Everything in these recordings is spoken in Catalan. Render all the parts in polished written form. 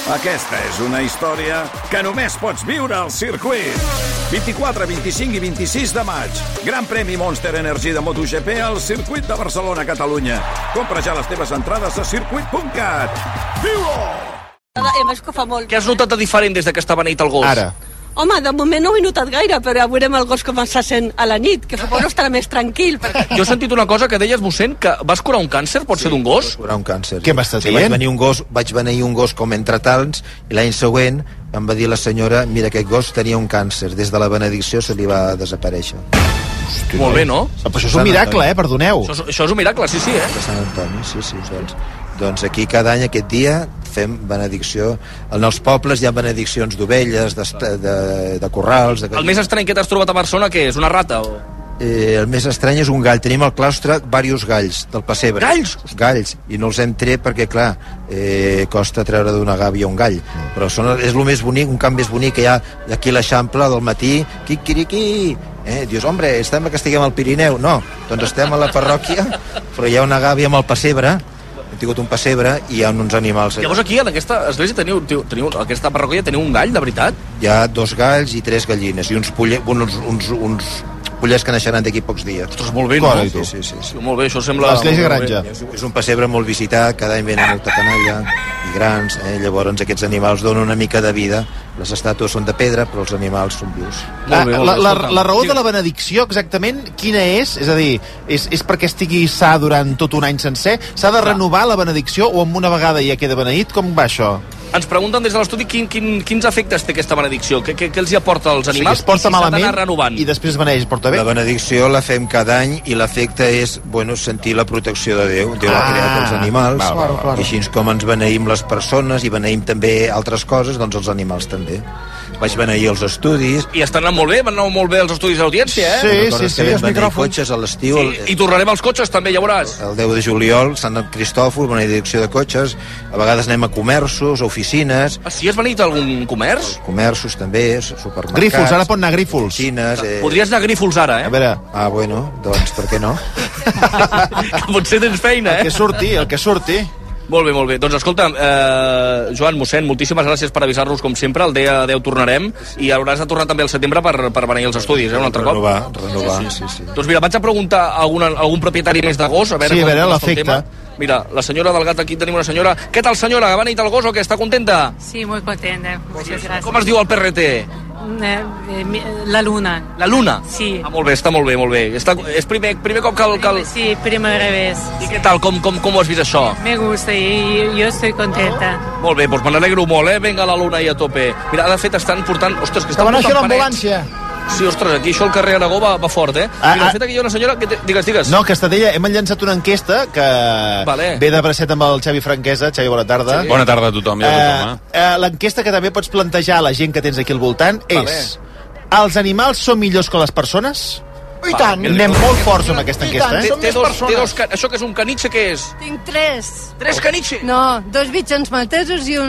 Aquesta és una història que només pots viure al circuit. 24, 25 i 26 de maig. Gran premi Monster Energy de MotoGP al circuit de Barcelona, Catalunya. Compra ja les teves entrades a circuit.cat. Viu-ho! Què has notat de diferent des que està beneït el gos? Ara. Home, de moment no ho he notat gaire, però ja veurem el gos com està sent a la nit, que suposo estarà més tranquil. Perquè... Jo he sentit una cosa que deies, mossèn, que vas curar un càncer, pot ser d'un gos? Curar un càncer. Què m'estàs dient? Vaig beneir un gos com entre tals, i l'any següent em va dir la senyora, mira, aquest gos tenia un càncer, des de la benedicció se li va desaparèixer. Hosti, molt bé, no? Però això és un miracle, perdoneu. Això és un miracle, sí. De Sant Antoni, sí, doncs aquí cada any, aquest dia, fem benedicció. En els pobles hi ha benediccions d'ovelles, de corrals... El més estrany que t'has trobat a Barcelona, què és? Una rata? O... El més estrany és un gall. Tenim al claustre diversos galls del pessebre. Galls? Galls. I no els hem tret perquè, clar, costa treure d'una gàbia un gall. Però és el més bonic, un camp més bonic que hi ha aquí a l'Eixample del matí. Quiquiriqui! Dius, hombre, sembla que estiguem al Pirineu. No, doncs estem a la parròquia, però hi ha una gàbia amb el pessebre. Hem tingut un pessebre i hi ha uns animals allà. Llavors aquí, en aquesta església, teniu aquesta parròquia, teniu un gall, de veritat? Hi ha 2 galls i 3 gallines i uns pollets que naixeran d'aquí pocs dies. Ostres, molt bé, no? Sí. Molt bé, això sembla... L'església granja. És un pessebre molt visitat, cada any venen molta canalla i grans, llavors aquests animals donen una mica de vida. Les estàtues són de pedra, però els animals són vius. La raó de la benedicció, exactament, quina és? És a dir, és perquè estigui sa durant tot un any sencer? S'ha de renovar la benedicció o amb una vegada ja queda beneït? Com va això? Ens pregunten des de l'estudi quins efectes té aquesta benedicció, què els hi aporta als animals, es porta malament i després beneix, es porta bé? La benedicció la fem cada any i l'efecte és sentir la protecció de Déu. Déu ha creat els animals, i així com ens beneïm les persones i beneïm també altres coses, doncs els animals també. Vaig beneir els estudis. I estan anant molt bé, van anar molt bé els estudis d'audiència, Sí, els micròfons. Cotxes a l'estiu. I tornarem als cotxes també, ja veuràs. El 10 de juliol, Sant Cristòfol, benedicció de cotxes. A vegades anem a comerços, oficines. Ah, sí, has venit a algun comerç? Comerços també, supermercats. Grífols, ara pot anar a Grífols. Oficines. Podries anar a Grífols ara, A veure. Bueno, doncs per què no? Que potser tens feina, El que surti. Molt bé. Doncs escolta, Joan, mossèn, moltíssimes gràcies per avisar-nos com sempre. El dia 10 tornarem i hauràs de tornar també al setembre per beneir els estudis, un altre cop. Renovar, sí. Doncs mira, vaig a preguntar a algun propietari més de gos, a veure l'efecte. Mira, la senyora del gat, aquí tenim una senyora. Què tal, senyora? Ha beneït el gos o què? Està contenta? Sí, muy contenta. Muchas gracias. Com es diu el PRT? La Luna. La Luna? Sí. Molt bé, està molt bé. És primer cop que el... Sí, primera vez. I què tal? Com ho has vist, això? Me gusta y yo estoy contenta. Molt bé, doncs me n'alegro molt, Vinga, la Luna i a tope. Mira, de fet, estan portant... Ostres, que estan portant portant l'ambulància. Sí, ostres, aquí això al carrer Aragó va fort, Mira, de fet, aquí hi ha una senyora... Digues. No, que Estadella, hem llançat una enquesta que ve de bracet amb el Xavi Franquesa. Xavi, bona tarda. Bona tarda a tothom. L'enquesta que també pots plantejar a la gent que tens aquí al voltant és: els animals són millors que les persones? I tant. Anem molt forts amb aquesta enquesta, Té dos... Això que és un canitxe, què és? Tinc 3. 3 canitxes? No, 2 bitxons maltesos i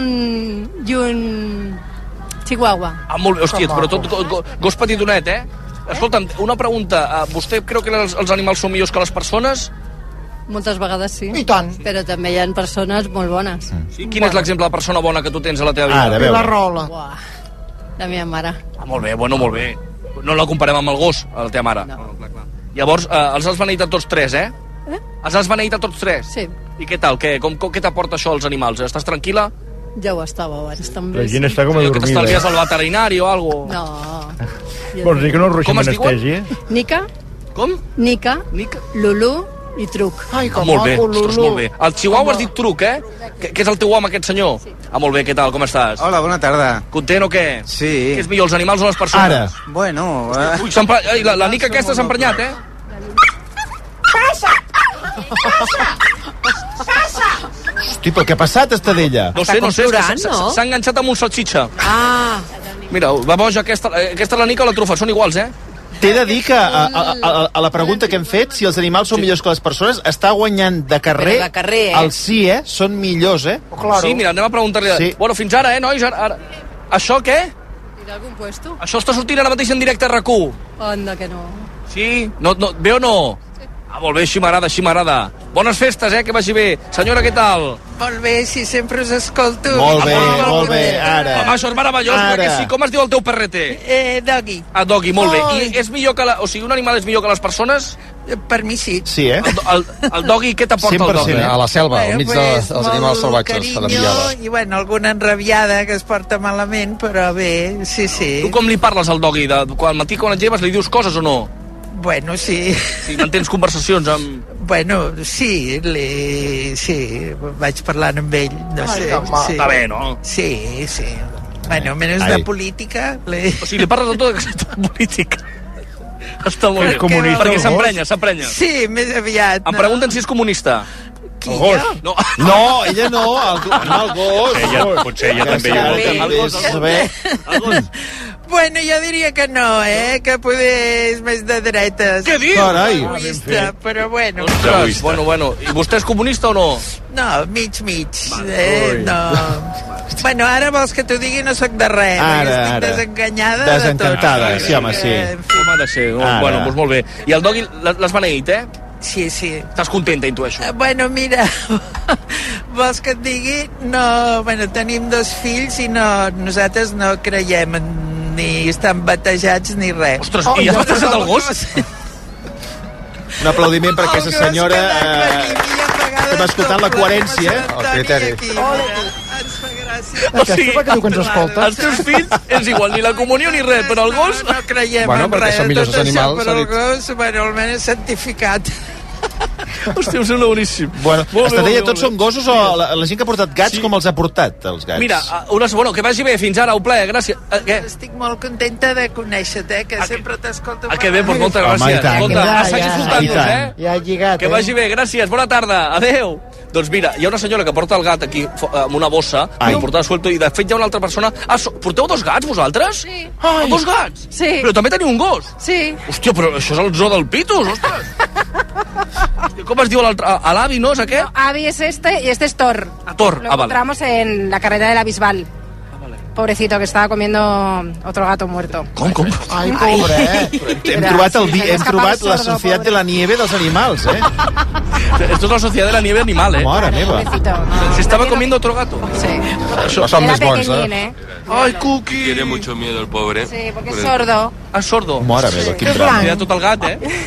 un chihuahua. Molt bé, hòstia, però tot gos petitonet, Escolta'm, una pregunta. Vostè creu que els animals són millors que les persones? Moltes vegades sí. I tant. Però també hi ha persones molt bones. Sí? Quin és l'exemple de persona bona que tu tens a la teva vida? La Rola. La meva mare. Molt bé. No la comparem amb el gos, a la teva mare. No. Clar. Llavors, els has beneït a tots 3, Els has beneït a tots 3? Sí. I què tal? Què t'aporta això als animals? Estàs tranquil·la? Ja ho estava abans, també. La gent està com a Que dormida. t'estalvies al veterinari o algo? No. Vols dir que no ruixem Com es anestèsia? Nica, Com? Nica, Lulú i Truc. Ai, com Molt bé, maco, ostres, molt bé. El Chihuahua has dit Truc, Que és el teu home, aquest senyor? Sí. Molt bé, què tal, com estàs? Hola, bona tarda. Content o què? Sí. Què és millor, els animals o les persones? Ara. Bueno... Ui, la Nica aquesta s'ha emprenyat, Hosti, però què ha passat, Estadella? No sé, s'ha enganxat amb un salxitxa. Mira, va boja, aquesta és la Nica o la trufa, són iguals, T'he de dir que a la pregunta que hem fet, si els animals són millors que les persones, està guanyant de carrer el sí, són millors, Claro. Sí, mira, anem a preguntar-li. Sí. Bueno, fins ara, nois? Ara. Això què? Tira algun puesto? Això està sortint ara mateix en directe a RAC1. Anda, que no. Sí? No, bé o no? Sí. Molt bé, així m'agrada. Bones festes, que vagi bé. Senyora, què tal? Molt bé, sí, sempre us escolto. Molt bé, ara. Home, això és meravellós, perquè sí. Com es diu el teu perrete? Doggy. Doggy, molt bé. I és millor que o sigui, un animal és millor que les persones? Per mi sí. Sí, El doggy, què t'aporta el doggy? A la selva, al mig dels animals salvatges. Carinyo, i bueno, alguna enrabiada que es porta malament, però bé, sí. Tu com li parles al doggy? Al matí quan et lleves li dius coses o no? Bueno, sí. Sí, mantens conversacions amb... Bueno, sí, vaig parlant amb ell, no sé. Sí. Està bé, no? Sí. Bueno, menys de política. O sigui, li parles de tot aquesta política. Està molt bé. Comunista, perquè s'emprenya. Sí, més aviat. Em pregunten si és comunista. Qui, jo? No, ella no, el gos. Potser ella també El gos. Bueno, jo diria que no, que poder és més de dretes. Què dius? Carai. Comunista, però bueno. Ostres, bueno. I vostè és comunista o no? No, mig. No. Bueno, ara vols que t'ho digui, no sóc de res. Estic desenganyada de tot. Desencantada, sí, home, sí. Com ha de ser? Bueno, doncs molt bé. I el doggy l'has beneït, Sí. Estàs contenta, intueixo. Bueno, mira, vols que et digui? No, bueno, tenim 2 fills i nosaltres no creiem ni estan batejats ni res. Ostres, i ja has batejat el gos? Un aplaudiment per aquesta senyora que va escoltant la coherència. El criteri. Ens fa gràcia. O sigui, que diu que ens escolta. els teus fills és igual, ni la comunió ni res, però el gos... No creiem en perquè res. són millors Tot els això, animals, però s'ha el dit. gos, bueno, almenys certificat. Hòstia, em sembla boníssim. Bueno, Estadella, tots són... són gossos o la gent que ha portat gats, com els ha portat, els gats? Mira, que vagi bé, fins ara, un plaer, gràcies. Què? Estic molt contenta de conèixer-te, que sempre t'escolto. Que bé, doncs moltes gràcies. i tant. Escolta, segueix escoltant-nos, Ja ha lligat, Que vagi bé, gràcies, bona tarda, adeu. Doncs mira, hi ha una senyora que porta el gat aquí amb una bossa, el portava suelto, i de fet hi ha una altra persona... Porteu 2 gats, vosaltres? Sí. 2 gats? Sí. Però també teniu un gos? Sí. Hòstia, però això és el zoo del Pitus, ostres! Com es diu l'altre? L'avi, no? És aquest? No, Avi es este y este es Thor. Thor, Lo vale. encontramos en la carretera de la Bisbal. Pobrecito, que estava comiendo otro gato muerto. Com? Ai, pobre, Hem trobat la Societat de la Nieve dels animals, Esto es la Sociedad de la Nieve Animal, Mare meva. Pobrecito. No, Se estaba comiendo otro gato. Sí. Això són Era més bons, pequeñín, Ay, Cookie. Tiene mucho miedo el pobre. Sí, porque es sordo. Ah, sordo. Mare meva, quin drama. Mira tot el gat,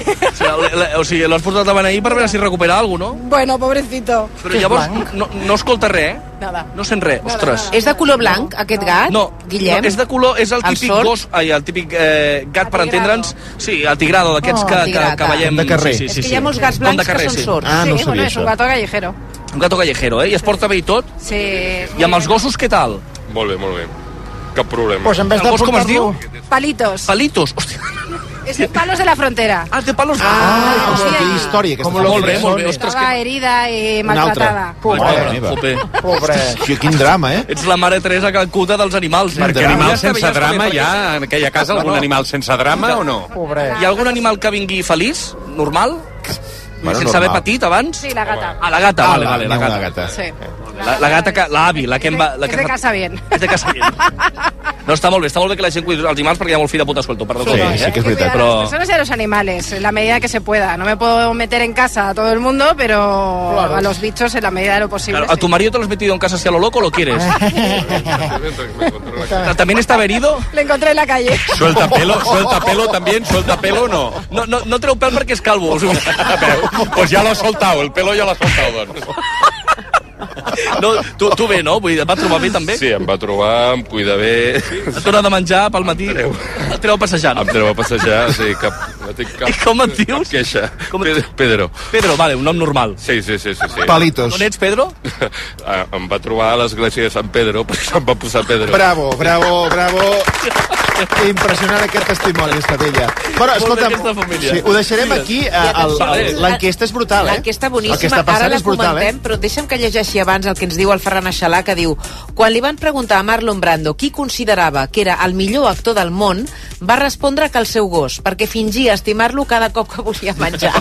O sigui, l'has portat a beneir per veure si recupera alguna cosa, no? Bueno, pobrecito. Però llavors no escolta res, Nada. No sent res, ostres. És de color blanc, aquest gat? No, Guillem? no, és de color, és el típic sord? gos, el típic gat, per entendre'ns, sí, el tigrado, d'aquests que veiem. De carrer. Sí, És que hi ha molts gats blancs que són sords. Ah, no ho Sí, bueno, sabia, es un això. gato callejero. Un gato callejero, I es porta bé i tot? Sí. I amb els gossos, què tal? Molt bé. Cap problema. Pues en vez El de gos com es diu? Palitos. Palitos, hòstia. Es de Palos de la Frontera. Ah, de Palos. Hòstia, quina història aquesta. Molt bé, ostres, Estaba herida y Una altra. maltratada. Mare meva. Pobre. Hòstia, quin drama, Ets la mare Teresa Calcuta dels animals. Perquè Drama. animal sense drama, hi ha en aquella casa algun animal sense drama o no? Pobre. Hi ha algun animal que vingui feliç, normal? Bueno, sense normal. haver patit abans? Sí, la gata. Ah, la gata, vale, la Una gata. gata. Sí. La gata que... L'avi, la que em va... Es de casa bien. És de casa bien. No, està molt bé que la gent cuidi els animals perquè hi ha molt fill de puta suelto, perdó. Sí, sí que és veritat. Cuidar a las personas y a los animales, en la medida que se pueda. No me puedo meter en casa a todo el mundo, pero a los bichos en la medida de lo posible. Claro, ¿a tu marido te lo has metido en casa así a lo loco o lo quieres? ¿También estaba herido? Le encontré en la calle. Suelta pelo también, suelta pelo no. No treu pèl perquè és calvo. Pues ya lo ha soltado, el pelo ya lo ha soltado, doncs. No, tu bé, no? Vull dir, et va trobar bé també? Sí, em va trobar, em cuida bé. Et dona de menjar pel matí? Et treu a passejar, no? Em treu a passejar, sí, no tinc cap... I com et dius? Cap queixa. Com Pedro. Pedro, vale, un nom normal. Sí. Palitos. On ets, Pedro? Em va trobar a l'església de Sant Pedro, perquè em va posar Pedro. Bravo. Impressionant aquest testimoni, Estadella. Però, escolta'm, sí, ho deixarem aquí. L'enquesta és brutal, L'enquesta boníssima, El que està passant ara la és brutal, comentem, però deixa'm que llegeixi abans el que ens diu el Ferran Aixalà, que diu: quan li van preguntar a Marlon Brando qui considerava que era el millor actor del món, va respondre que el seu gos, perquè fingia estimar-lo cada cop que volia menjar.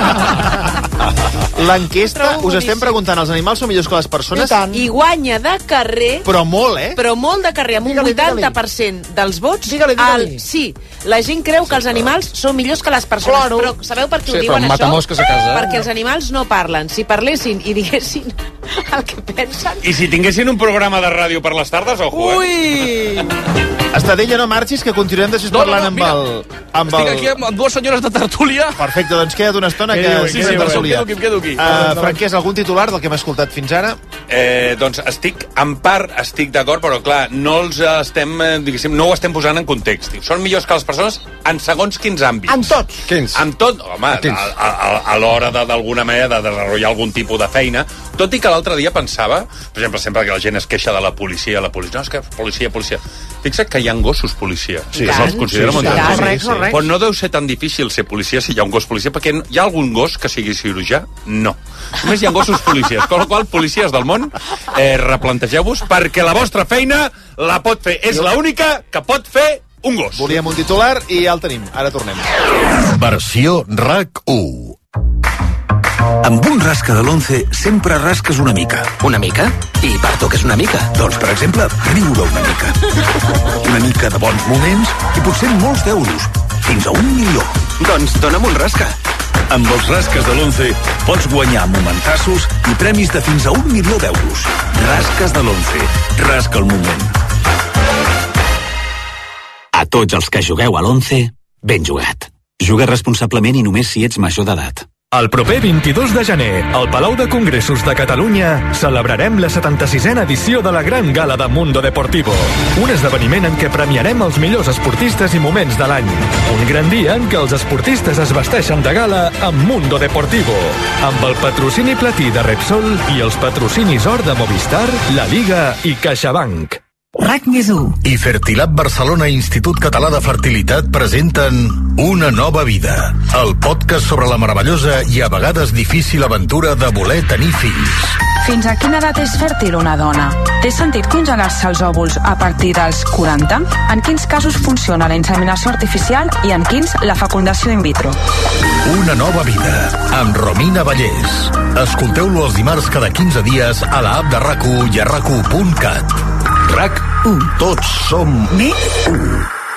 L'enquesta, us estem preguntant, els animals són millors que les persones? I guanya de carrer, Però molt, però molt de carrer, amb un 80% dels vots, tots... Digue-li. Sí, la gent creu que els animals són millors que les persones, però sabeu per què ho diuen, això? Matamosques a casa. Perquè els animals no parlen. Si parlessin i diguessin el que pensen... I si tinguessin un programa de ràdio per les tardes, ojo, Estadella, no marxis, que continuem després parlant amb el... Estic aquí amb dues senyores de tertúlia. Perfecte, doncs queda't una estona que... Em quedo aquí. Franquès, algun titular del que hem escoltat fins ara? Doncs en part estic d'acord, però clar, no els estem, diguéssim, no ho estem posant en context. Són millors que les persones en segons quins àmbits. En tots. Quins? En tot, home, a l'hora d'alguna manera de desenvolupar algun tipus de feina, tot i que l'altre dia pensava, per exemple, sempre que la gent es queixa de la policia, no, és que policia. Fixa't que hi ha gossos policia. Sí, se'ls considera correcte. Però no deu ser tan difícil ser policia si hi ha un gos policia, perquè hi ha algun gos que sigui cirurgià? No. Només hi ha gossos policies. Con la qual, policies del món, replantegeu-vos, perquè la vostra feina la pot fer. És l'única que pot fer un gos. Volíem un titular i ja el tenim. Ara tornem. Versió RAC1. Amb un rasca de l'11 sempre rasques una mica. Una mica? I per tu què és una mica? Doncs, per exemple, riure una mica. Una mica de bons moments i potser molts d'euros. Fins a 1 milió. Doncs dona'm un rasca. Amb els rasques de l'11 pots guanyar momentassos i premis de fins a 1 milió d'euros. Rasques de l'11. Rasca el moment. A tots els que jugueu a l'11, ben jugat. Juga responsablement i només si ets major d'edat. El proper 22 de gener, al Palau de Congressos de Catalunya, celebrarem la 76a edició de la Gran Gala de Mundo Deportivo. Un esdeveniment en què premiarem els millors esportistes i moments de l'any. Un gran dia en què els esportistes es vesteixen de gala amb Mundo Deportivo. Amb el patrocini platí de Repsol i els patrocinis or de Movistar, La Liga i CaixaBank. RAC+1 i Fertilab Barcelona Institut Català de Fertilitat presenten Una nova vida, el podcast sobre la meravellosa i a vegades difícil aventura de voler tenir fills. Fins a quina edat és fèrtil una dona? Té sentit congelar-se els òvuls a partir dels 40? En quins casos funciona la inseminació artificial i en quins la fecundació in vitro? Una nova vida, amb Romina Vallès. Escolteu-lo els dimarts cada 15 dies a la app de RAC1 i a RAC1.cat. RAC1. Tots som més 1.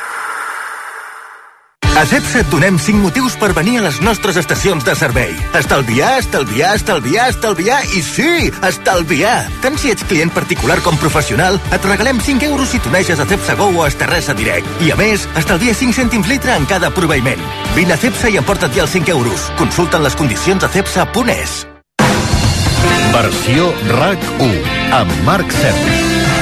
A CEPSA et donem 5 motius per venir a les nostres estacions de servei. Estalviar, estalviar, estalviar, estalviar i sí, estalviar! Tant si ets client particular com professional, et regalem 5 euros si t'uneixes a CEPSA Go o a Esterresa Direct. I a més, estalvia 5 cèntims litre en cada proveïment. Vine a CEPSA i emporta't ja els 5 euros. Consulta'n les condicions a cepsa.es. Versió RAC1 amb Marc Serra.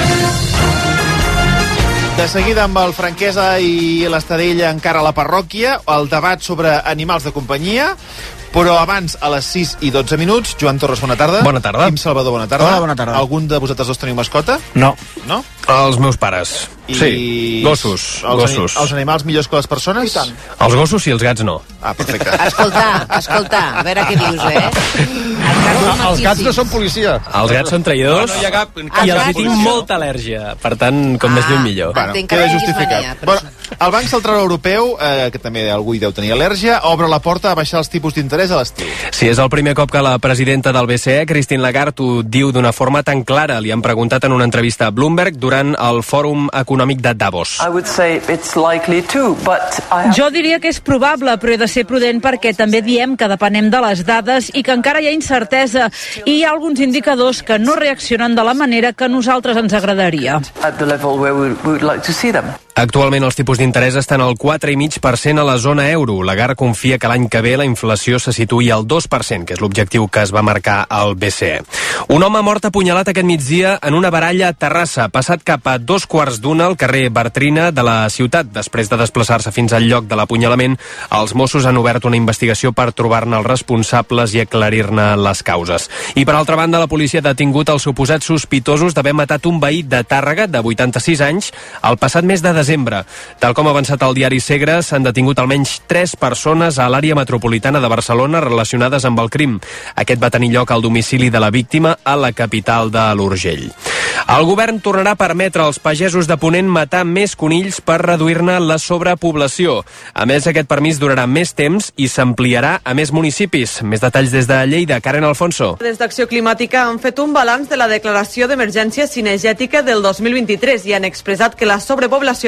De seguida amb el Franquesa i l'Estadella encara a la parròquia, el debat sobre animals de companyia, però abans, a les 6 i 12 minuts, Joan Torres, bona tarda. Bona tarda. Quim Salvador, bona tarda. Hola, bona tarda. Algun de vosaltres dos teniu mascota? No. No? Els meus pares. I... Sí, gossos. Els animals millors que les persones? I tant. Els gossos i els gats no. Ah, perfecte. Escolta, a veure què dius, Els gats no són policia. Els gats són traïdors no hi ha cap i els hi tinc molta al·lèrgia. Per tant, com més lluny millor. Bueno, queda justificat. Bueno, el Banc Central Europeu, que també algú hi deu tenir al·lèrgia, obre la porta a baixar els tipus d'interès a l'estiu. Sí, és el primer cop que la presidenta del BCE, Christine Lagarde, ho diu d'una forma tan clara. Li han preguntat en una entrevista a Bloomberg durant el Fòrum Econòmic de Davos. Jo diria que és probable, però he de ser prudent perquè també diem que depenem de les dades i que encara hi ha incertesa i hi ha alguns indicadors que no reaccionen de la manera que a nosaltres ens agradaria. Actualment els tipus d'interès estan al 4,5% a la zona euro. Lagarde confia que l'any que ve la inflació se situï al 2%, que és l'objectiu que es va marcar al BCE. Un home mort apunyalat aquest migdia en una baralla a Terrassa, passat cap a 2:15 al carrer Bartrina de la ciutat. Després de desplaçar-se fins al lloc de l'apunyalament, els Mossos han obert una investigació per trobar-ne els responsables i aclarir-ne les causes. I per altra banda, la policia ha detingut els suposats sospitosos d'haver matat un veí de Tàrrega de 86 anys el passat mes de desembre. Tal com ha avançat el diari Segre, s'han detingut almenys 3 persones a l'àrea metropolitana de Barcelona relacionades amb el crim. Aquest va tenir lloc al domicili de la víctima a la capital de l'Urgell. El govern tornarà a permetre als pagesos de Ponent matar més conills per reduir-ne la sobrepoblació. A més, aquest permís durarà més temps i s'ampliarà a més municipis. Més detalls des de Lleida. Karen Alfonso. Des d'Acció Climàtica han fet un balanç de la declaració d'emergència cinegètica del 2023 i han expressat que la sobrepoblació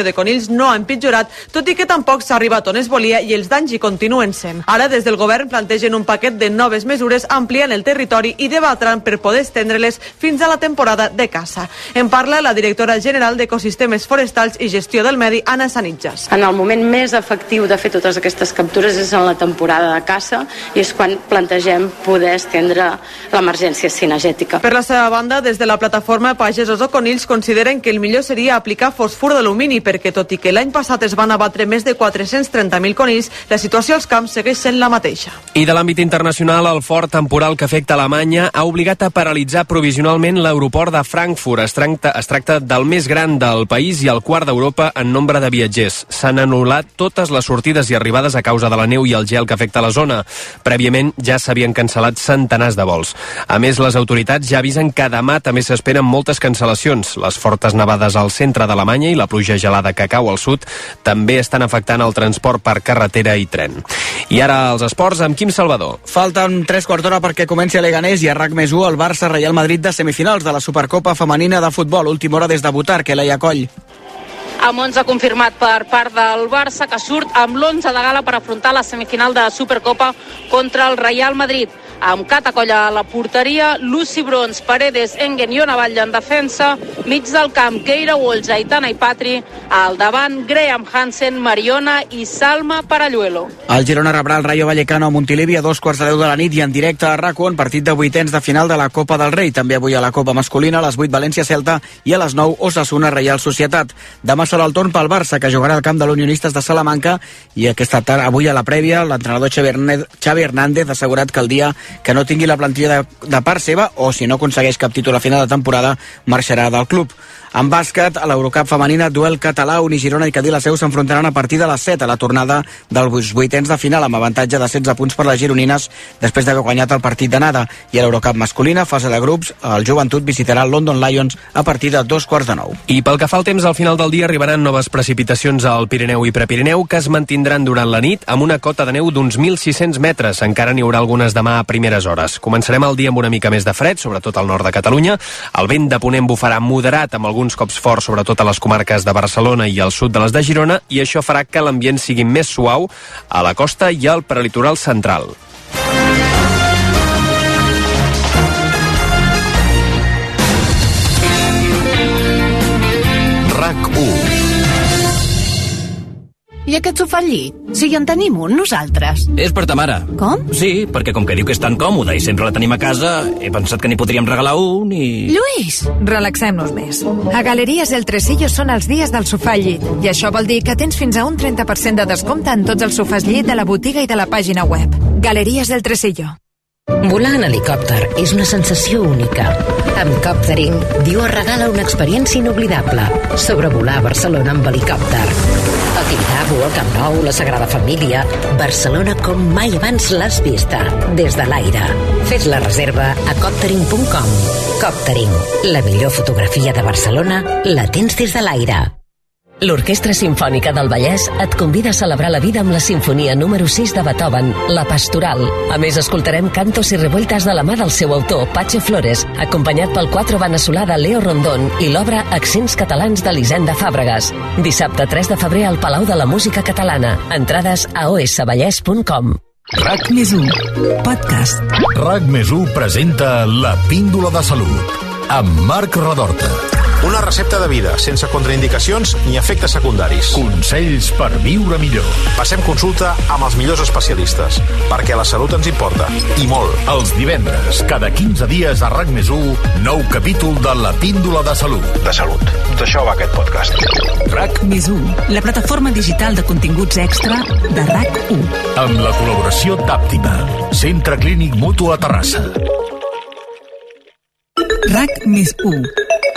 de conills no ha empitjorat, tot i que tampoc s'ha arribat on es volia i els danys hi continuen sent. Ara, des del govern, plantegen un paquet de noves mesures ampliant el territori i debatran per poder estendre-les fins a la temporada de caça. En parla la directora general d'Ecosistemes Forestals i Gestió del Medi, Anna Sanitjas. En el moment més efectiu de fer totes aquestes captures és en la temporada de caça i és quan plantegem poder estendre l'emergència cinegètica. Per la seva banda, des de la plataforma Pagesos o Conills consideren que el millor seria aplicar fosfur d'alumini perquè, tot i que l'any passat es van abatre més de 430.000 conills, la situació als camps segueix sent la mateixa. I de l'àmbit internacional, el fort temporal que afecta Alemanya ha obligat a paralitzar provisionalment l'aeroport de Frankfurt. Es tracta del més gran del país i el quart d'Europa en nombre de viatgers. S'han anul·lat totes les sortides i arribades a causa de la neu i el gel que afecta la zona. Prèviament ja s'havien cancel·lat centenars de vols. A més, les autoritats ja avisen que demà també s'esperen moltes cancel·lacions. Les fortes nevades al centre d'Alemanya i la pluja gelada que cau al sud també estan afectant el transport per carretera i tren. I ara els esports amb Quim Salvador. Falten 3 quarts d'hora perquè comenci a Leganés i a RAC+1 el Barça-Real Madrid de semifinals de la Supercopa Femenina de Futbol. Última hora des de Butar, que Leia Coll. Amb 11 confirmat per part del Barça, que surt amb l'11 de gala per afrontar la semifinal de Supercopa contra el Real Madrid. Amb Cata Coll a la porteria, Lucy Brons, Paredes, Engen i Onavall en defensa, mig del camp, Keira Walsh, Aitana i Patri, al davant, Graham Hansen, Mariona i Salma Paralluelo. El Girona rebrà el Rayo Vallecano a Montilivi a 2:10 de la nit i en directe a RAC1, partit de vuitens de final de la Copa del Rei. També avui a la Copa masculina, a les 8 València-Celta i a les 9 Osasuna Reial Societat. Demà serà el torn pel Barça, que jugarà al camp de l'Unionistes de Salamanca, i aquesta tarda, avui a la prèvia, l'entrenador Xavi Hernández ha assegurat que el dia que no tingui la plantilla de part seva o si no aconsegueix cap títol a final de temporada marxarà del club. En bàsquet, a l'Eurocup femenina, duel català, Girona i Cadí la Seu s'enfrontaran a partir de les 7 a la tornada dels vuitens de final amb avantatge de 16 punts per les gironines després d'haver guanyat el partit d'anada. I a l'Eurocup masculina, fase de grups, el Joventut visitarà el London Lions a partir de 9:15. I pel que fa al temps, al final del dia arribaran noves precipitacions al Pirineu i Prepirineu que es mantindran durant la nit amb una cota de neu d'uns 1.600 metres. Encara n'hi haurà algunes demà a primeres hores. Començarem el dia amb una mica més de fred, sobretot al nord de Catalunya. El vent de ponent bufarà moderat amb alguns cops forts, sobretot a les comarques de Barcelona i al sud de les de Girona, i això farà que l'ambient sigui més suau a la costa i al prelitoral central. RAC1. I aquest sofà al llit? Si en tenim un, nosaltres. És per ta mare. Com? Sí, perquè com que diu que és tan còmode i sempre la tenim a casa, he pensat que n'hi podríem regalar un i... Lluís! Relaxem-nos més. A Galeries El Tresillo són els dies del sofà al llit. I això vol dir que tens fins a un 30% de descompte en tots els sofàs llit de la botiga i de la pàgina web. Galeries El Tresillo. Volar en helicòpter és una sensació única. Amb Coptering, Dior regala una experiència inoblidable. Sobrevolar Barcelona amb helicòpter. El Tibidabo, el Camp Nou, la Sagrada Família... Barcelona com mai abans l'has vista. Des de l'aire. Fes la reserva a coptering.com. Coptering, la millor fotografia de Barcelona la tens des de l'aire. L'Orquestra Simfònica del Vallès et convida a celebrar la vida amb la sinfonia número 6 de Beethoven, La Pastoral. A més, escoltarem cantos i revueltas de la mà del seu autor, Pache Flores, acompanyat pel quatro veneçolà de Leo Rondón i l'obra Accents catalans d'Elisenda Fàbregas. Dissabte 3 de febrer al Palau de la Música Catalana. Entrades a osvallès.com. RAC+1 Podcast. RAC+1 presenta La Píndola de Salut amb Marc Redorta. Una recepta de vida, sense contraindicacions ni efectes secundaris. Consells per viure millor. Passem consulta amb els millors especialistes, perquè la salut ens importa, i molt. Els divendres, cada 15 dies a RAC+1, nou capítol de La Píndola de Salut. De salut. D'això va aquest podcast. RAC+1, la plataforma digital de continguts extra de RAC1. Amb la col·laboració d'Àptima, Centre Clínic Mutu a Terrassa. RAC+1.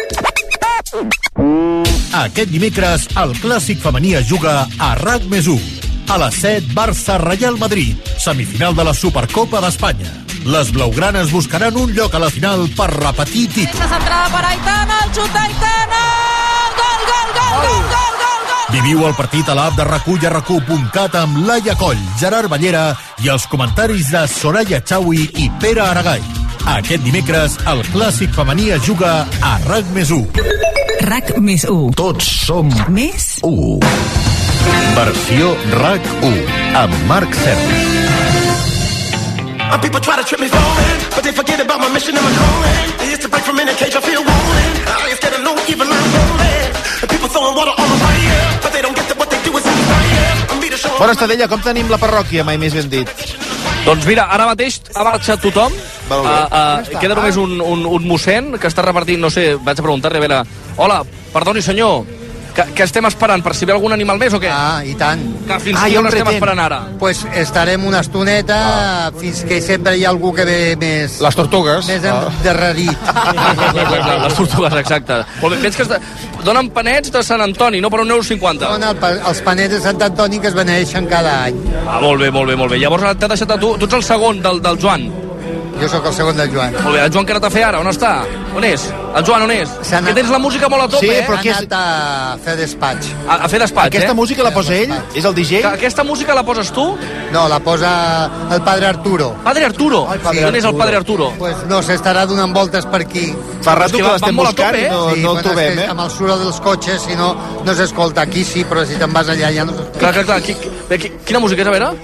Aquest dimecres, el clàssic femení es juga a RAC+1. A les 7, Barça-Real Madrid, semifinal de la Supercopa d'Espanya. Les blaugranes buscaran un lloc a la final per repetir títol. La centrada per Aitana, el xut d'Aitana! Gol, gol, gol, gol, gol, gol, gol! Viviu el partit a l'app de RAC1 i a RAC1.cat amb Laia Coll, Gerard Ballera i els comentaris de Soraya Chaui i Pere Aragai. Aquest dimecres, el clàssic femení es juga a RAC+1. RAC+1. Tots som Més 1. Versió RAC1 amb Marc Sergi. People try to trip me falling, but they forget about my mission and my calling. They used to break from in a cage, I feel rolling. I used to get alone, even I'm rolling. People throwing water on my fire, but they don't get that what they do is inspire. I'm me to show. Bona Estadella, com tenim la parròquia, mai més ben dit? Doncs mira, ara mateix ha marxat tothom. Queda només un mossèn que està repartint, no sé, vaig a preguntar-li a veure... Hola, perdoni senyor, que estem esperant? Per si ve algun animal més o què? Ah, i tant. Que fins aquí on estem esperant ara? Pues estarem una estoneta fins que sempre hi ha algú que ve més... Les tortugues. Més endarrerit. Les tortugues, exacte. Molt bé, veig que donen panets de Sant Antoni, no per €1,50. Donen els panets de Sant Antoni que es beneixen cada any. Ah, molt bé, molt bé, molt bé. Llavors t'ha deixat a tu, tu ets el segon del Joan. Jo sóc el segon del Joan. Molt bé, el Joan que ha anat a fer ara, on està? On és? El Joan, on és? Que tens la música molt a tope, sí, però ha anat a fer despatx. A fer despatx, Aquesta música la posa ell? És el DJ? Aquesta música la poses tu? No, la posa el Padre Arturo. Padre Arturo? On és el Padre Arturo? Pues no sé, estarà donant voltes per aquí. Fa rato que l'estem buscant i no el trobem, Amb el suro dels cotxes, si no, no s'escolta. Aquí sí, però si te'n vas allà ja no s'escolta. Clar. Quina música és, a veure?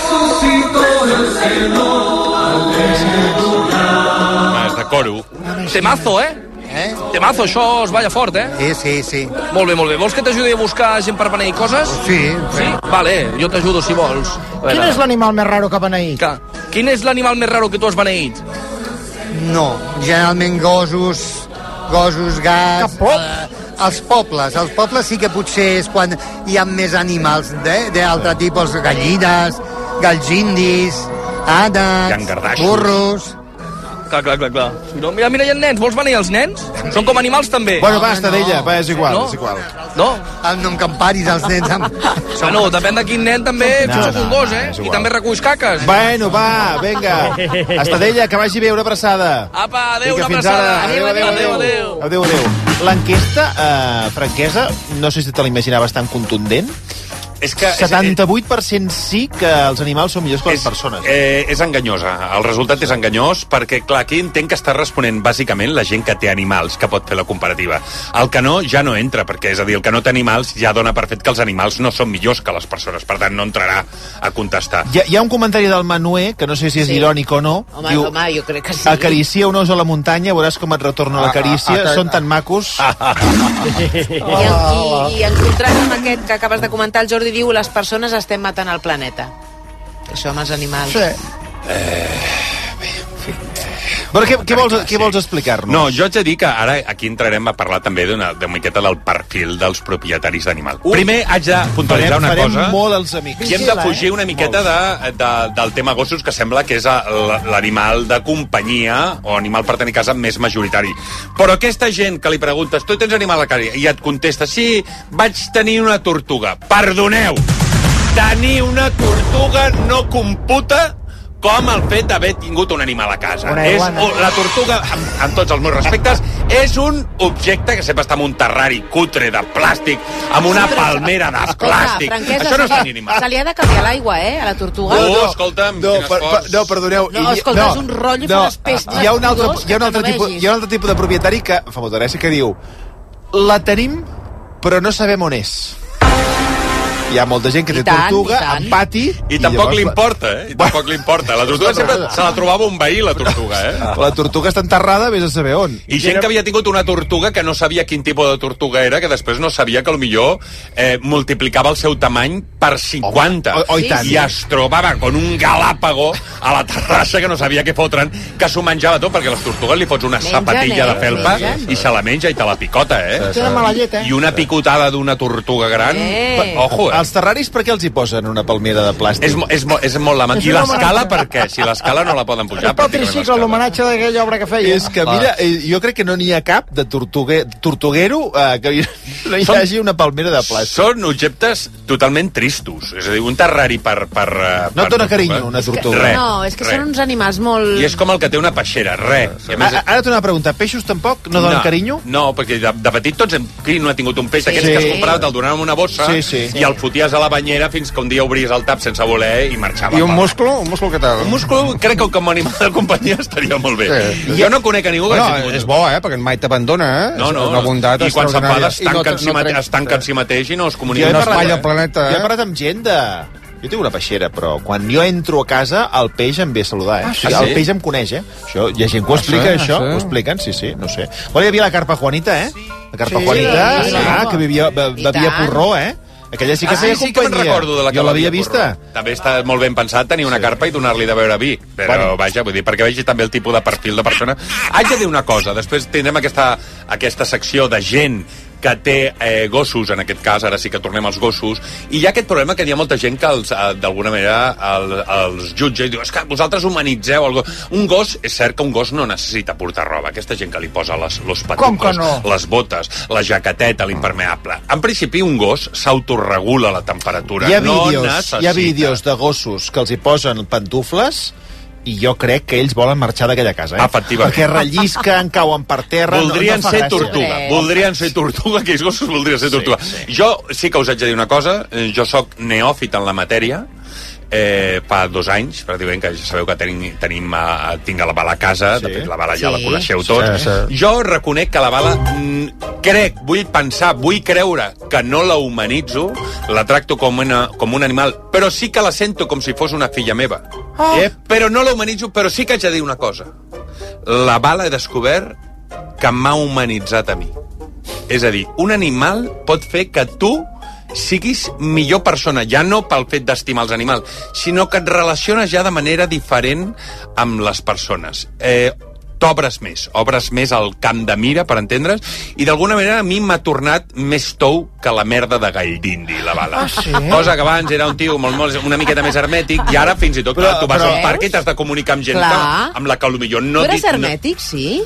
És de coro. Temazo, Temazo, això es balla fort, Sí. Molt bé, molt bé. Vols que t'ajudi a buscar gent per beneir coses? Sí. Vale, jo t'ajudo si vols. Quin és l'animal més raro que ha beneït? Quin és l'animal més raro que tu has beneït? No, generalment gossos, gats... Els pobles sí que potser és quan hi ha més animals d'altre tipus, gallines, galls indis, ànecs, burros... Clar. No, mira, hi ha nens. Vols beneir els nens? Són com animals, també. Bueno, basta d'ella, és igual, és igual. No? No em comparis els nens amb... Bueno, depèn de quin nen també ets un gos, I també reculls caques. Bueno, va, vinga. Estadella, que vagi bé, una abraçada. Apa, adéu, una abraçada. Adéu. L'enquesta, franquesa, no sé si te l'imaginaves tan contundent. És que 78% sí que els animals són millors que les persones. És enganyosa. El resultat és enganyós perquè, clar, aquí entenc que està responent bàsicament la gent que té animals, que pot fer la comparativa. El que no, ja no entra, perquè, és a dir, el que no té animals ja dona per fet que els animals no són millors que les persones, per tant, no entrarà a contestar. Hi ha un comentari del Manué, que no sé si és irònic o no. Home, jo crec que sí. Acaricia un os a la muntanya, veuràs com et retorna la carícia, són tan macos. I en contrast amb aquest que acabes de comentar, el Jordi diu les persones estem matant el planeta. Això amb els animals. Però què vols explicar-nos? No, jo haig de dir que ara aquí entrarem a parlar també d'una miqueta del perfil dels propietaris d'animal. Primer haig de puntualitzar una cosa. Farem molt els amics. I hem de fugir una miqueta del tema gossos, que sembla que és l'animal de companyia o animal per tenir a casa més majoritari. Però aquesta gent que li preguntes, tu tens animal a casa? I et contesta, sí, vaig tenir una tortuga. Perdoneu, tenir una tortuga no computa com el fet d'haver tingut un animal a casa. La tortuga, amb tots els meus respectes, és un objecte que sempre està en un terrari cutre de plàstic, amb una palmera de plàstic. Això no és tenir animal. Se li ha de canviar l'aigua, a la tortuga. Escolta'm, no, perdoneu. Escolta, és un rotllo i fa unes pestes. Hi ha un altre tipus de propietari que fa molta gràcia, que diu la tenim, però no sabem on és. Hi ha molta gent que té tortuga en pati... I tampoc li importa, Tampoc li importa. La tortuga sempre se la trobava un veí, la tortuga, La tortuga està enterrada, vés a saber on. I gent que havia tingut una tortuga que no sabia quin tipus de tortuga era, que després no sabia que potser multiplicava el seu tamany per 50. I es trobava con un galàpago a la terrassa que no sabia què fotre'n, que s'ho menjava tot, perquè a les tortugues li fots una zapatilla de felpa i se la menja i te la picota, I una picotada d'una tortuga gran... Ojo, Els terraris, per què els hi posen una palmera de plàstic? És molt lament. I l'escala, per què? Si l'escala no la poden pujar. És pel tricicle, l'homenatge d'aquella obra que feia. És que, mira, jo crec que no n'hi ha cap de tortuguero que no hi hagi una palmera de plàstic. Són objectes totalment tristos. És a dir, un terrari per no et dona carinyo, una tortuga. No, és que són uns animals molt... I és com el que té una peixera, res. Ara t'ho anava a preguntar, peixos tampoc no donen carinyo? No, perquè de petit tots qui no ha tingut un peix d'aquests que has comprat, te'l donaven una bossa i el foties a la banyera fins que un dia obries el tap sense voler i marxava. I un musclo? Un musclo què tal? Un musclo crec que com a animal de companyia estaria molt bé. Sí. Jo no conec a ningú que hagi tingut... És bo, perquè mai t'abandona, No, una bondat i quan s'enfada es extraordinària. tanca en si mateix i no es comunica. Jo he parlat amb gent de... Jo tinc una peixera, però quan jo entro a casa, el peix em ve a saludar, El peix em coneix, Això, hi ha gent que ho explica, això. Ho expliquen, sí, no sé. Bueno, hi havia la carpa Juanita, La carpa Juanita, que bevia porró, Aquella sí que feia companyia. Sí que me'n recordo de la que jo l'havia vista. També està molt ben pensat tenir una carpa i donar-li de beure vi. Però, vaja, vull dir, perquè vegi també el tipus de perfil de persona. Haig de dir una cosa, després tindrem aquesta secció de gent que té gossos, en aquest cas, ara sí que tornem als gossos, i hi ha aquest problema que hi ha molta gent que d'alguna manera els jutja i diu, és que vosaltres humanitzeu el gos. Un gos, és cert que un gos no necessita portar roba. Aquesta gent que li posa los patucos, les botes, la jaqueteta, l'impermeable. En principi, un gos s'autoregula la temperatura. Hi ha vídeos de gossos que els hi posen pantufles i jo crec que ells volen marxar d'aquella casa, Efectivament. Perquè rellisquen, cauen per terra, voldrien no fa ser gràcia. tortuga. Voldrien ser tortuga, aquells gossos voldrien ser tortuga. Jo sí que us haig de dir una cosa, jo sóc neòfit en la matèria, fa 2 anys, pràcticament, que ja sabeu que tinc a la Bala a casa, de fet la Bala ja la coneixeu tots. Jo reconec que la Bala, vull creure que no la humanitzo, la tracto com un animal, però sí que la sento com si fos una filla meva. Però no la humanitzo, però sí que haig de dir una cosa. La Bala he descobert que m'ha humanitzat a mi. És a dir, un animal pot fer que tu siguis millor persona, ja no pel fet d'estimar els animals, sinó que et relaciones ja de manera diferent amb les persones. Obres més al camp de mira, per entendre's, i d'alguna manera a mi m'ha tornat més tou que la merda de gall d'indi, la Bala. Cosa que abans era un tio una miqueta més hermètic, i ara fins i tot, tu vas al parc i t'has de comunicar amb gent amb la que potser no... Tu eres hermètic, sí?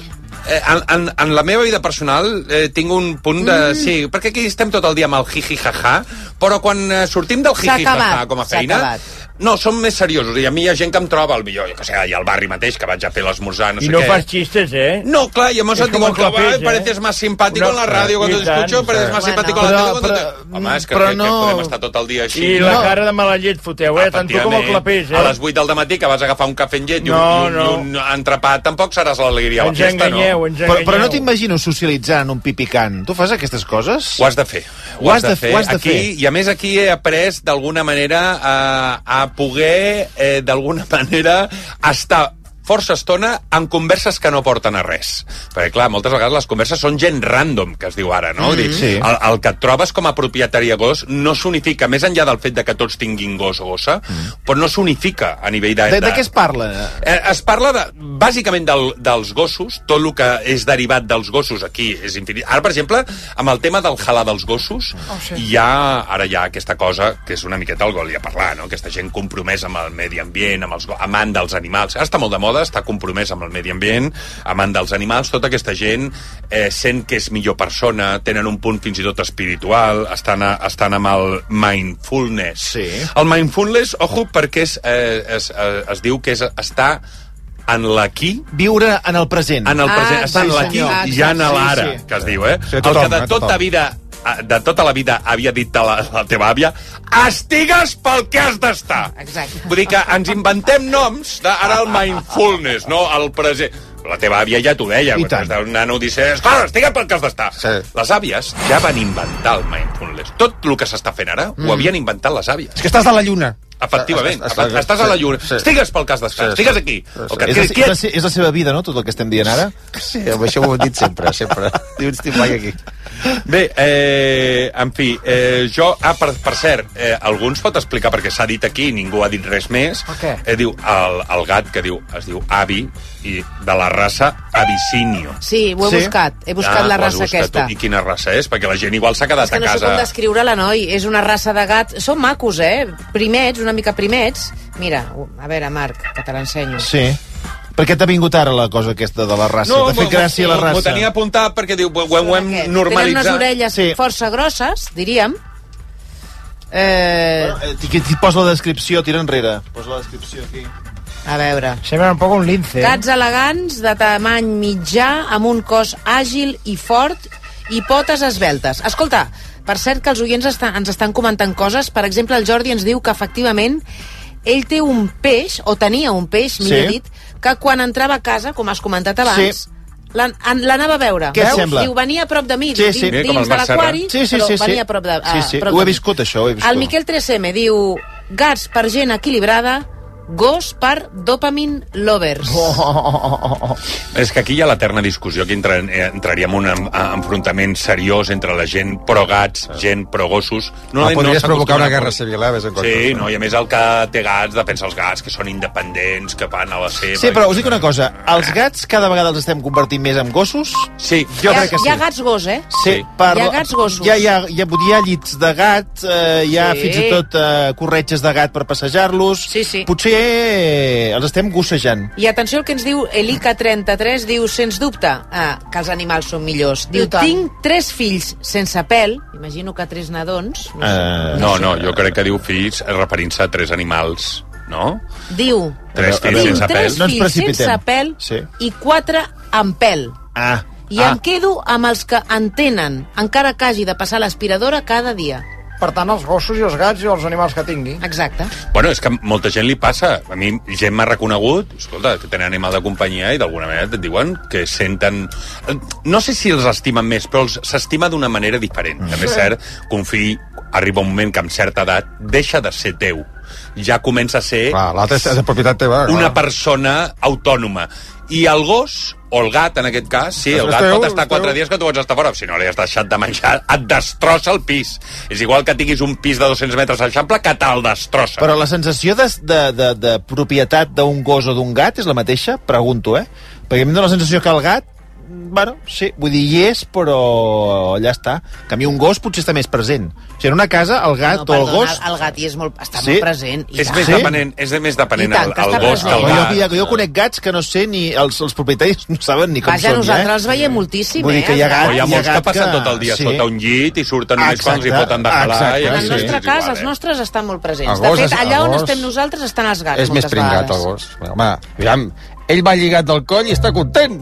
En la meva vida personal tinc un punt de... Sí, perquè aquí estem tot el dia amb el jiji-jaja, però quan sortim del jiji-jaja com a feina... No, som més seriosos, i a mi hi ha gent que em troba al millor, jo que sé, allà al barri mateix, que vaig a fer l'esmorzar, no sé què. I no fas xistes, No, clar, jo m'ho sentit com que pareces más simpático en la ràdio quan te escucho, pareces más simpático en la tele quan te... Home, és que podem estar tot el dia així. I la cara de mala llet foteu, tant tu com el clapés, A les 8 del dematí, que vas agafar un cafè amb llet i un entrepat, tampoc seràs l'alegria a la festa, no? Però no t'imagino socialitzar en un pipicant. Tu fas aquestes coses? Ho has de fer. Ho has de fer. I a més aquí he après d'alguna manera a poder, d'alguna manera, estar força estona en converses que no porten a res. Perquè, clar, moltes vegades les converses són gent random, que es diu ara, no? El que et trobes com a propietari a gos no s'unifica, més enllà del fet de que tots tinguin gos o gossa, però no s'unifica a nivell de... De què es parla? Es parla, bàsicament, dels gossos, tot el que és derivat dels gossos aquí és infinit. Ara, per exemple, amb el tema del halà dels gossos, ara hi ha aquesta cosa que és una miqueta el gol i a parlar, no? Aquesta gent compromesa amb el medi ambient, amant dels animals. Ara està molt de moda, està compromès amb el medi ambient, amant dels animals, tota aquesta gent sent que és millor persona, tenen un punt fins i tot espiritual, estan amb el mindfulness. El mindfulness, ojo, perquè es diu que és estar en l'aquí... Viure en el present. En el present, estar en l'aquí i en l'ara, que es diu, El que de tota la vida havia dit la teva àvia, estigues pel que has d'estar. Exacte. Vull dir que ens inventem noms ara el mindfulness, no el present. La teva àvia ja t'ho deia, quan un nano dice, esclar, estigues pel que has d'estar. Les àvies ja van inventar el mindfulness. Tot el que s'està fent ara ho havien inventat les àvies. És que estàs a la lluna. Efectivament, estàs a la lluna. Estigues pel que has d'estar, estigues aquí. És la seva vida, no?, tot el que estem dient ara? Sí, això ho hem dit sempre. No estic mai aquí. Bé, en fi, jo... per cert, algú ens pot explicar, perquè s'ha dit aquí, ningú ha dit res més, diu el gat que es diu Avi, i de la raça Abisinio. Sí, ho he buscat. He buscat la raça aquesta. I quina raça és? Perquè la gent igual s'ha quedat a casa... És que no sé com descriure-la, noi. És una raça de gat... Són macos, primets, una mica primets. Mira, a veure, Marc, que te l'ensenyo. Sí. Per què t'ha vingut ara la cosa aquesta de la raça? T'ha fet gràcia la raça? M'ho tenia apuntat perquè diu, ho hem normalitzat. Tenen unes orelles força grosses, diríem. Posa la descripció, tira enrere. Posa la descripció aquí. A veure. Sembla un poc un lince. Gats elegants, de tamany mitjà, amb un cos àgil i fort i potes esveltes. Escolta, per cert que els oients ens estan comentant coses. Per exemple, el Jordi ens diu que efectivament ell té un peix, o tenia un peix, millor dit, que quan entrava a casa, com has comentat abans, l'anava a veure. Què et sembla? Diu, venia a prop de mi, dins de l'aquari, però venia a prop de mi. Ho he viscut, això, ho he viscut. El Miquel 3M diu, gats per gent equilibrada, gos per dopamine lovers. És que aquí hi ha l'eterna discussió, que entraríem en un enfrontament seriós entre la gent pro gats, gent pro gossos. Podries provocar una guerra civil, vés en compte. Sí, no, i a més el que té gats defensa els gats, que són independents, que van a la seva... Sí, però us dic una cosa, els gats cada vegada els estem convertint més en gossos? Sí. Jo crec que sí. Hi ha gats gos, eh? Sí. Hi ha gats gossos. Hi ha llits de gat, hi ha fins i tot corretges de gat per passejar-los. Sí, sí. Potser els estem gossejant. I atenció al que ens diu Elica33, diu, sens dubte, que els animals són millors. Diu, tinc 3 fills sense pèl, imagino que 3 nadons. No, jo crec que diu fills referint-se a 3 animals, no? Diu, 3 fills sense pèl. 3 fills sense pèl i 4 amb pèl. I em quedo amb els que en tenen, encara que hagi de passar l'aspiradora cada dia. Per tant, els gossos i els gats i els animals que tingui. Exacte. Bueno, és que molta gent li passa. A mi gent m'ha reconegut, escolta, que tenen animal de companyia i d'alguna manera et diuen que senten... No sé si els estimen més, però s'estima d'una manera diferent. També és cert que un fill arriba un moment que amb certa edat deixa de ser teu. Ja comença a ser... L'altre és de propietat teva. Una persona autònoma. I el gos, o el gat, en aquest cas, sí, el gat pot estar 4 dies que tu pots estar fora. Si no li has deixat de menjar, et destrossa el pis. És igual que tinguis un pis de 200 metres a l'Eixample, que te'l destrossa. Però la sensació de propietat d'un gos o d'un gat és la mateixa? Pregunto, Perquè em dóna la sensació que el gat, bueno, sí, vull dir, hi és, però allà està. En canvi, un gos potser està més present. O sigui, en una casa, el gat o el gos... El gat està molt present. És més depenent el gos que el gat. Jo conec gats que no sé ni... Els propietaris no saben ni com són. Vaja, nosaltres els veiem moltíssim, Vull dir que hi ha hi ha molts que passen tot el dia sota un llit i surten només quan els hi foten de calar. En el nostre cas, els nostres estan molt presents. De fet, allà on estem nosaltres estan els gats. És més pringat, el gos. Home, aviam, ell va lligat del coll i està content.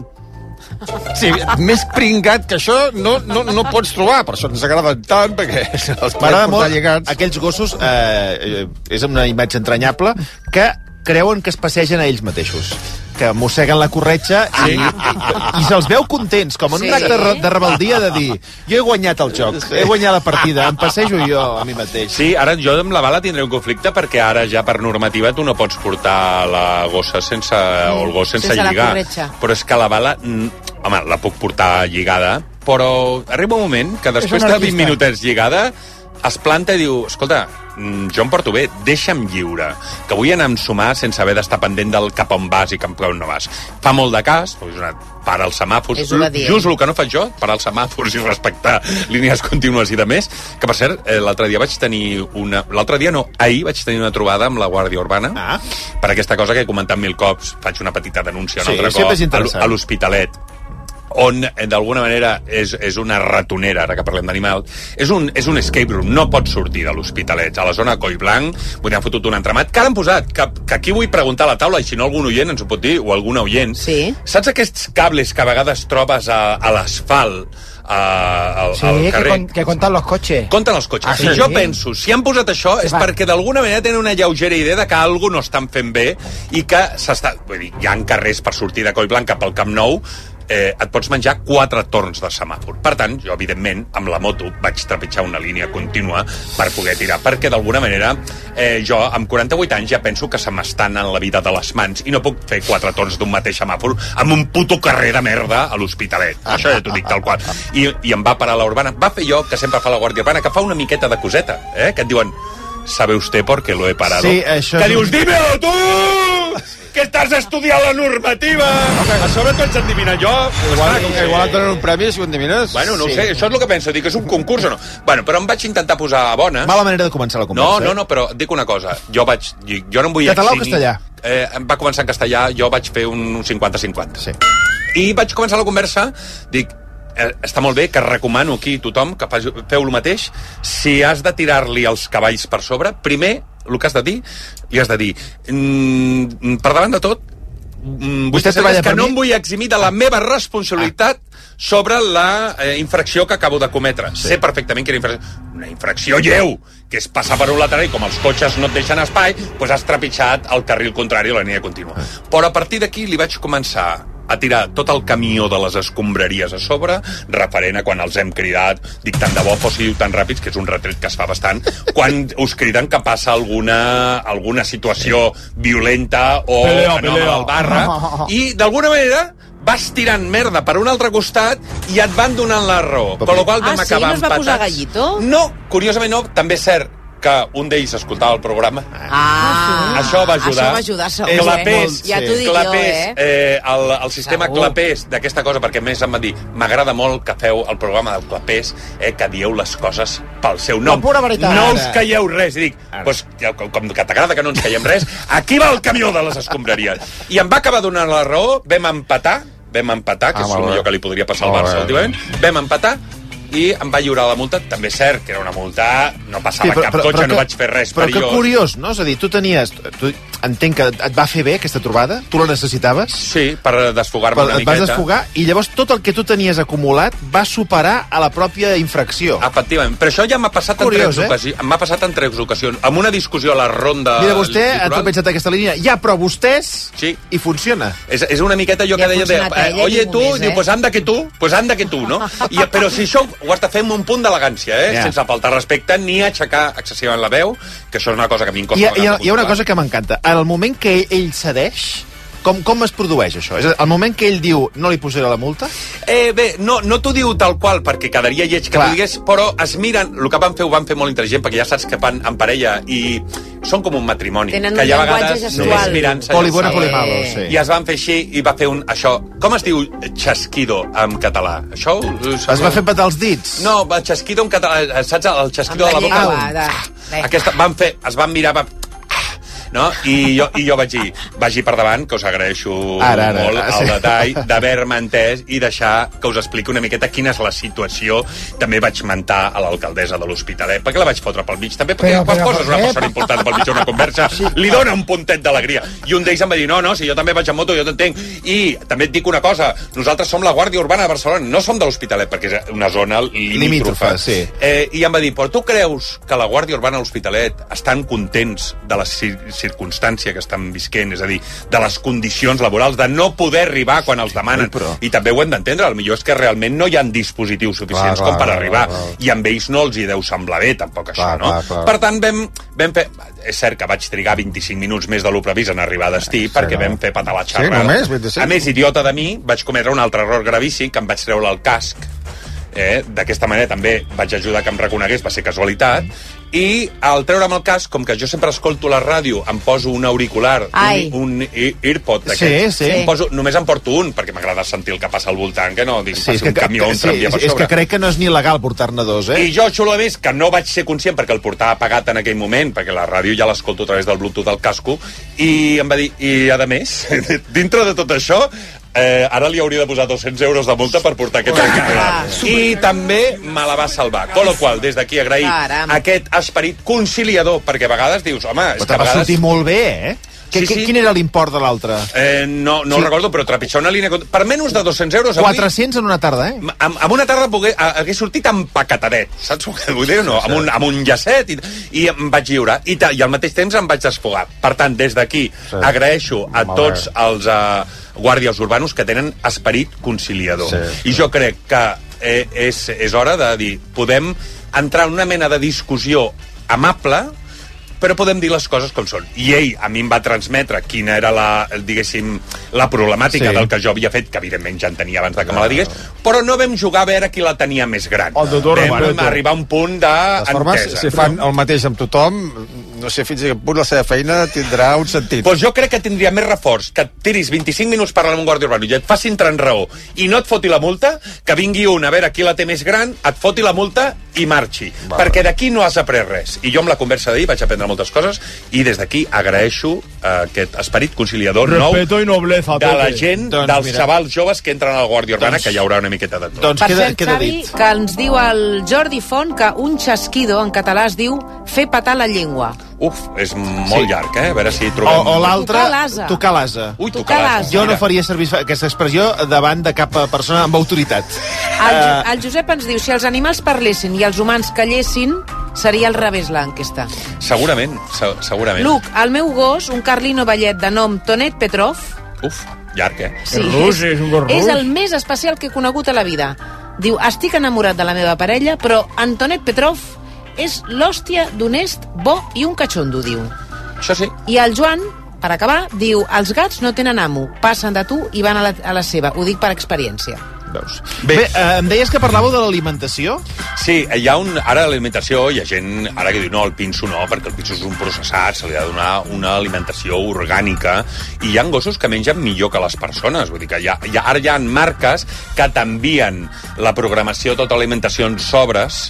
Sí, més pringat que això no pots trobar, per això ens agraden tant, perquè els m'agrada molt lligats. Aquells gossos, és una imatge entranyable, que creuen que es passegen a ells mateixos, que mosseguen la corretja i se'ls veu contents, com en un acte de rebeldia de dir, jo he guanyat el joc, he guanyat la partida, em passejo jo a mi mateix. Sí, ara jo amb la Bala tindré un conflicte perquè ara ja per normativa tu no pots portar la gossa o el gos sense lligar. Però és que la Bala, home, la puc portar lligada, però arriba un moment que després de 20 minutets lligada es planta i diu, escolta, jo em porto bé, deixa'm lliure, que vull anar a ensumar sense haver d'estar pendent del cap on vas i cap on no vas. Fa molt de cas, para els semàfors, just el que no faig jo, parar els semàfors i respectar línies contínues i de més, que per cert, l'altre dia vaig tenir ahir vaig tenir una trobada amb la Guàrdia Urbana per aquesta cosa que he comentat 1000 cops, faig una petita denúncia un altre cop a l'Hospitalet, on d'alguna manera és una ratonera, ara que parlem d'animal, és un escape room, no pots sortir de l'Hospitalet, a la zona Collblanc, vull dir, han fotut un entramat, que l'han posat, que aquí vull preguntar a la taula, i si no algun oient ens ho pot dir, o algun oient, saps aquests cables que a vegades trobes a l'asfalt, al carrer? Que conten los coches. Conten els cotxes. I jo penso, si han posat això és perquè d'alguna manera tenen una lleugera idea de que algú no estan fent bé i que vull dir, hi ha carrers per sortir de Collblanc cap al Camp Nou, et pots menjar 4 torns de semàfor. Per tant, jo, evidentment, amb la moto vaig trepitjar una línia contínua per poder tirar, perquè d'alguna manera jo, amb 48 anys, ja penso que se m'està anant la vida de les mans i no puc fer 4 torns d'un mateix semàfor amb un puto carrer de merda a l'Hospitalet. Això ja t'ho dic tal qual. I em va parar la Urbana. Va fer jo, que sempre fa la Guàrdia Urbana, que fa una miqueta de coseta, que et diuen, ¿sabe usted por qué lo he parado? Sí, això que dius, dímelo tu! Que estàs estudiant la normativa! A sobre tu ets endivinar jo. Igual et donen un premi si ho endivines. Bueno, no ho sé, això és el que penso, dic que és un concurs o no. Bueno, però em vaig intentar posar a bones. Mala manera de començar la conversa. No, però dic una cosa, jo no em vull Català o castellà? Va començar en castellà, jo vaig fer un 50-50. Sí. I vaig començar la conversa, dic, està molt bé, que recomano aquí tothom que feu el mateix. Si has de tirar-li els cavalls per sobre, primer, el que has de dir, li has de dir, per davant de tot, vull ser que no em vull eximir de la meva responsabilitat sobre la infracció que acabo de cometre. Sé perfectament que era una infracció lleu, que és passar per un lateral i com els cotxes no et deixen espai, doncs has trepitjat el carril contrari a la línia contínua. Però a partir d'aquí li vaig començar a tirar tot el camió de les escombraries a sobre, referent a quan els hem cridat, dic tant de bo fóssiu tan ràpids, que és un retret que es fa bastant, quan us criden que passa alguna situació violenta o fenomen al barra, i d'alguna manera vas tirant merda per un altre costat i et van donant la raó. Con lo qual vam acabar no es va empatats. posar gallito? No, curiosament no. També és cert que un d'ells escoltava el programa. Això va ajudar. Això va ajudar, segur. Clapés, ja t'ho dic Clapés, jo, el sistema Clapés d'aquesta cosa, perquè més em va dir, m'agrada molt que feu el programa del Clapés, que dieu les coses pel seu nom. La pura veritat. No us calleu res. I dic, doncs, com que t'agrada que no ens callem res, aquí va el camió de les escombraries. I em va acabar donant la raó, vam empatar, que és el millor que li podria passar al Barça últimament, vam empatar, i em va lliurar la multa. També és cert que era una multa, no passava cap cotxe, no vaig fer res perillós. Però que curiós, no? És a dir, tu entenc que et va fer bé aquesta trobada? Tu la necessitaves? Sí, per desfogar-me una miqueta. Et vas desfogar i llavors tot el que tu tenies acumulat va superar a la pròpia infracció. Efectivament, però això ja m'ha passat en 3 ocasions. M'ha passat en 3 ocasions. Amb una discussió a la ronda... Mira, vostè ha trepitjat aquesta línia. Ja, però vostès... Sí. I funciona. És una miqueta jo que deia... Oye, tu, diu, pues anda que tu, no? Però si això ho has de fer amb un punt d'elegància, sense faltar respecte ni aixecar excessivament la veu, que això és una cosa que a mi em costa. Hi ha una cosa que m'encanta. En el moment que ell cedeix, com es produeix això? És el moment que ell diu no li posaré la multa? Bé, no t'ho diu tal qual, perquè quedaria lleig que t'ho digués, però es miren, el que ho van fer molt intel·ligent, perquè ja saps que van en parella i són com un matrimoni. Tenen que un llenguatge gestual. Només mirant-se. Poli bueno, poli malo, sí. I es van fer així i va fer això. Com es diu xasquido en català? Això... Es va fer petar els dits? No, xasquido en català, saps el xasquido de la boca? Es van mirar... No? I jo vaig dir per davant que us agraeixo molt el detall d'haver-me entès i deixar que us expliqui una miqueta quina és la situació. També vaig mentar a l'alcaldessa de l'Hospitalet perquè la vaig fotre pel mig també, perquè quan poses una persona important pel mig d'una conversa li dona un puntet d'alegria, i un d'ells em va dir no, si jo també vaig en moto, jo t'entenc. I també et dic una cosa, nosaltres som la Guàrdia Urbana de Barcelona, no som de l'Hospitalet perquè és una zona limítrofa. I em va dir, però tu creus que la Guàrdia Urbana de l'Hospitalet estan contents de les circumstància que estan visquent, és a dir, de les condicions laborals, de no poder arribar quan els demanen, i també ho hem d'entendre, el millor és que realment no hi ha dispositius suficients com per arribar, i amb ells no els hi deu semblar bé tampoc això, no? Per tant, vam fer... És cert que vaig trigar 25 minuts més de lo previst en arribar a destí, perquè vam fer patar la xarrada. A més, idiota de mi, vaig cometre un altre error gravíssim, que em vaig treure el casc. D'aquesta manera també vaig ajudar que em reconegués, va ser casualitat, i al treure'm el casc, com que jo sempre escolto la ràdio, em poso un auricular, un earpod d'aquests, només em porto un, perquè m'agrada sentir el que passa al voltant, que no dic, passi un camió o un tramvia per sobre. És que crec que no és ni legal portar-ne dos, I jo, xulo, a més, que no vaig ser conscient perquè el portava apagat en aquell moment, perquè la ràdio ja l'escolto a través del Bluetooth del casco, i em va dir, i a més, dintre de tot això, ara li hauria de posar 200 euros de multa per portar aquest auricular. I també me la va salvar. Con lo qual, des d'aquí agrair aquest esperit conciliador, perquè a vegades dius, home... Però te va sortir molt bé, Quin era l'import de l'altre? No recordo, però trepitjar una línia... Per menys de 200 euros... 400 en una tarda, En una tarda hagués sortit empacatadet, saps el que vull dir? No? Amb un llacet, i em vaig lliurar. I al mateix temps em vaig desfogar. Per tant, des d'aquí agraeixo a tots els guàrdies urbanos que tenen esperit conciliador. I jo crec que és hora de dir, podem entrar en una mena de discussió amable, però podem dir les coses com són. I ell a mi em va transmetre quina era la problemàtica del que jo havia fet, que evidentment ja en tenia abans de que me la digués, però no vam jugar a veure qui la tenia més gran. Vam arribar a un punt d'entesa. Si fan el mateix amb tothom, no sé fins a quin punt la seva feina tindrà un sentit. Doncs jo crec que tindria més reforç que et tiris 25 minuts parlant amb un guàrdia urbà i et facin entrar en raó i no et foti la multa, que vingui un a veure qui la té més gran, et foti la multa i marxi. Perquè d'aquí no has après res. I jo amb la conversa d'ahir vaig aprendre moltes coses i des d'aquí agraeixo aquest esperit conciliador Respeto i nobleza, de la Pepe. gent, Doncs dels mira. xavals joves que entren a la Guàrdia Urbana, que hi haurà una miqueta de tot. Doncs Per cert, Xavi, que ens diu el Jordi Font que un xasquido en català es diu fer patar la llengua. Uf, és molt llarg, A veure si trobem... O l'altre, Tocar l'asa. tocar l'asa. Ui, tocar l'asa. Jo no Mira. faria servir aquesta expressió davant de cap persona amb autoritat. El Josep ens diu, si els animals parlessin i els humans callessin, seria al revés l'enquesta. Segurament, segurament. Luc, el meu gos, un carlino vellet de nom Tonet Petrov, Uf, llarg, sí, és un gos és rus. el més especial que he conegut a la vida. Diu, estic enamorat de la meva parella, però Antonet Petrov és l'hòstia d'honest, bo i un catxondo, diu. Això sí. I el Joan, per acabar, diu, els gats no tenen amo, passen de tu i van a la seva. Ho dic per experiència. Veus? Bé, em deies que parlàveu de l'alimentació? Sí, hi ha ara l'alimentació, hi ha gent ara que diu no, el pinso no, perquè el pinso és un processat, se li ha de donar una alimentació orgànica, i hi ha gossos que mengen millor que les persones, vull dir que ara hi ha marques que t'envien la programació, tota l'alimentació en sobres,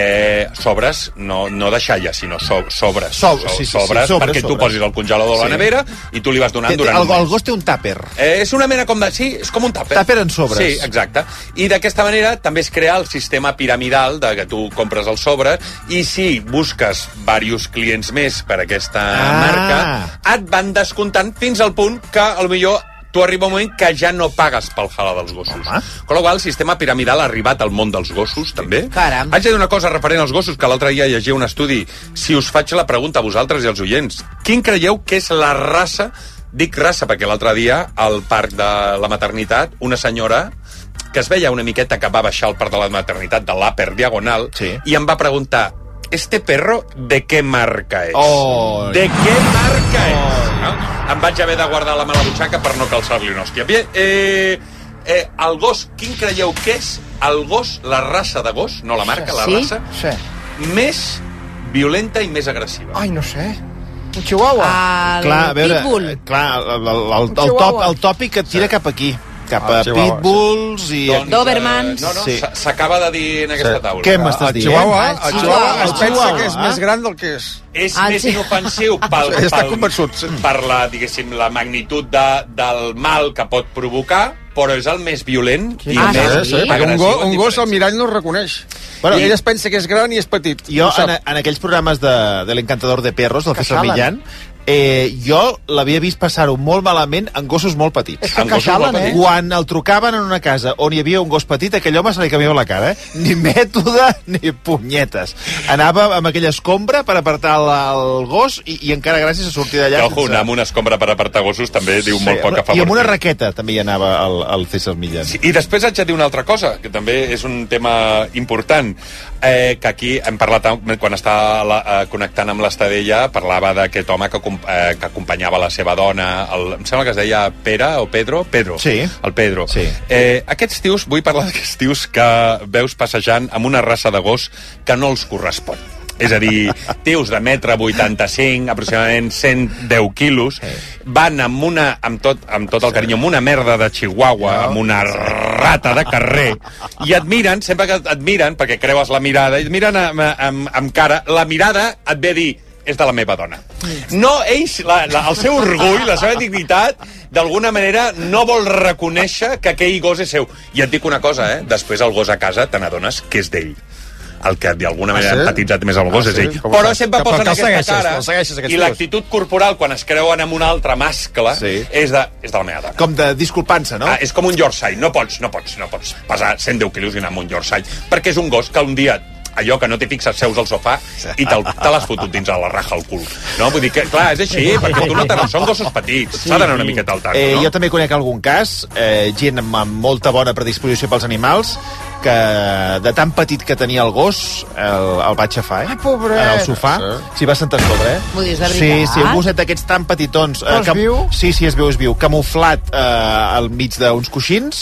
no de xalla, sinó sobres, perquè tu posis el congelador a la nevera i tu li vas donant durant un mes. El gos té un tàper. És una mena com de... Sí, és com un tàper. Tàper en sobres. Sí, exacte. I d'aquesta manera també es crea el sistema piramidal de que tu compres el sobre i si busques diversos clients més per aquesta marca, et van descomptant fins al punt que potser tu arriba un moment que ja no pagues pel halal dels gossos. Con la qual el sistema piramidal ha arribat al món dels gossos, també. Caram. Haig de dir una cosa referent als gossos, que l'altre dia llegia un estudi. Si us faig la pregunta a vosaltres i als oients, quin creieu que és la raça? Dic raça perquè l'altre dia, al parc de la maternitat, una senyora que es veia una miqueta que va baixar al parc de la maternitat de l'Upper Diagonal i em va preguntar, ¿este perro de qué marca es? Oh. ¿De qué marca es? No? Em vaig haver de guardar la mà a la butxaca per no calçar-li una hòstia. Bé, el gos, quin creieu que és el gos, la raça de gos, no la marca, la raça, més violenta i més agressiva? Ai, no sé. Un chihuahua. Clar, a veure, el tòpic que et tira cap aquí. Cap a pitbulls i... Dobermans. No, s'acaba de dir en aquesta taula. Què m'estàs dient? El Chihuahua es pensa que és més gran del que és. És més inofensiu per la, diguéssim, la magnitud del mal que pot provocar, però és el més violent i més agressiu. Un gos al mirall no es reconeix. I ell es pensa que és gran i és petit. Jo, en aquells programes de l'Encantador de Perros, del César Millán, jo l'havia vist passar-ho molt malament en gossos molt petits. És que queixalen, Quan el trucaven en una casa on hi havia un gos petit, aquell home se li canviava la cara, Ni mètode ni punyetes. Anava amb aquella escombra per apartar el gos i encara gràcies a sortir d'allà. Que, anar amb una escombra per apartar gossos també diu molt poc a favor. I amb una raqueta també hi anava el César Millán. Sí, i després haig de dir una altra cosa, que també és un tema important, que aquí hem parlat, quan estava connectant amb l'Estadella, parlava d'aquest home que acompanyava la seva dona, em sembla que es deia Pere o Pedro? Sí. El Pedro. Sí. Aquests tios, vull parlar d'aquests tios que veus passejant amb una raça de gos que no els correspon. És a dir, tios de 1,85 m, aproximadament 110 quilos, van amb tot el carinyo, amb una merda de chihuahua, amb una rata de carrer, i et miren, sempre que et miren, perquè creues la mirada, i et miren amb cara, la mirada et ve a dir, és de la meva dona. No, ells, el seu orgull, la seva dignitat, d'alguna manera no vol reconèixer que aquell gos és seu. I et dic una cosa, després el gos a casa te n'adones que és d'ell. El que d'alguna manera ha empatitzat més el gos és ell. Però sempre posen aquesta cara i l'actitud corporal quan es creuen amb un altre mascle és de la meva dona. Com de disculpant-se, no? És com un Yorkshire. No pots pesar 110 quilos i anar amb un Yorkshire, perquè és un gos que un dia allò que no t'hi fixes, seus al sofà i te l'has fotut dins a la raja al cul. No? Vull dir que, clar, és així, perquè tu no t'adones, són gossos petits, s'ha d'anar una miqueta al tanto, no? Jo també conec algun cas, gent amb molta bona predisposició pels animals, que de tan petit que tenia el gos el vaig xafar, Ai, pobret. En el sofà, s'hi va sentar a sobre, M'ho dius de veritat? Sí, un gosset d'aquests tan petitons. Però es viu? Sí, es viu, camuflat al mig d'uns coixins,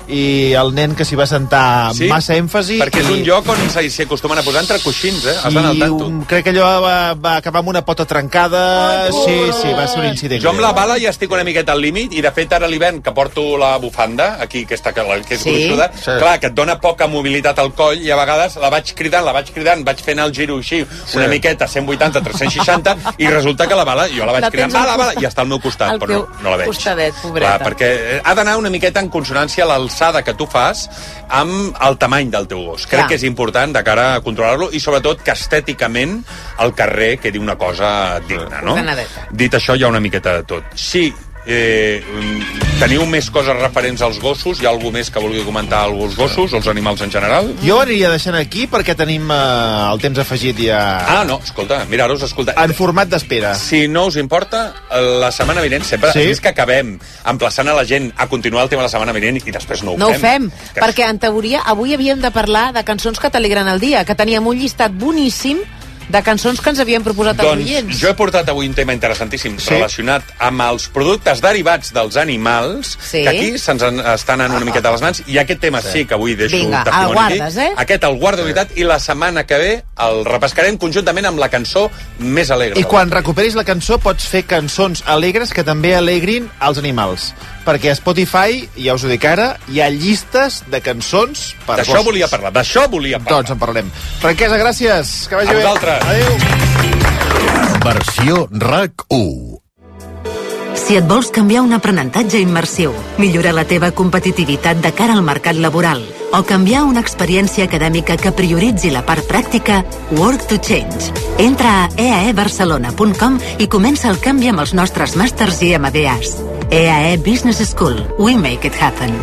i el nen que s'hi va sentar Sí, massa èmfasi. perquè és un lloc on s'hi acostumen a posar entre coixins, Has d'anar al tanto. Crec que allò va acabar amb una pota trencada. Sí, va ser un incident. Jo amb la bala ja estic una miqueta al límit, i de fet ara a l'hivern que porto la bufanda, aquí, que és gruixuda, clar, que et dona poca mobilitat al coll, i a vegades la vaig cridant, vaig fent el giro així, una miqueta, 180, 360, i resulta que la bala, jo la vaig cridant, bala, i està al meu costat, però no la veig. Costadet, pobreta. Clar, perquè ha d'anar una miqueta en consonància l'alçada que tu fas amb el tamany del teu gos. Crec que és important de cara a controlar-lo, i sobretot que estèticament al carrer quedi una cosa digna, no? Dit això, hi ha una miqueta de tot. Sí, teniu més coses referents als gossos? Hi ha algú més que vulgui comentar als gossos, als animals en general? Jo aniria deixant aquí perquè tenim el temps afegit ja... No, escolta, miraros, escolta. En format d'espera. Si no us importa, la setmana vinent sempre és que acabem emplaçant a la gent a continuar el tema de la setmana vinent i després no ho fem. Perquè en teoria avui havíem de parlar de cançons que t'alegren el dia, que teníem un llistat boníssim de cançons que ens havien proposat els oients. Jo he portat avui un tema interessantíssim relacionat amb els productes derivats dels animals, que aquí se'ns estan anant una miqueta a les mans, i aquest tema sí que avui deixo testimoni aquí. Aquest el guardo de veritat, i la setmana que ve el repescarem conjuntament amb la cançó més alegre. I quan recuperis la cançó pots fer cançons alegres que també alegrin els animals. Perquè a Spotify, ja us ho dic ara, hi ha llistes de cançons per gossos. D'això volia parlar. Doncs en parlarem. Franquesa, gràcies. Que vagi bé. A vosaltres. Adéu. Versió RAC1. Si et vols canviar un aprenentatge immersiu, millorar la teva competitivitat de cara al mercat laboral o canviar una experiència acadèmica que prioritzi la part pràctica, Work to Change. Entra a eaebarcelona.com i comença el canvi amb els nostres màsters i MBAs. EAE Business School. We make it happen.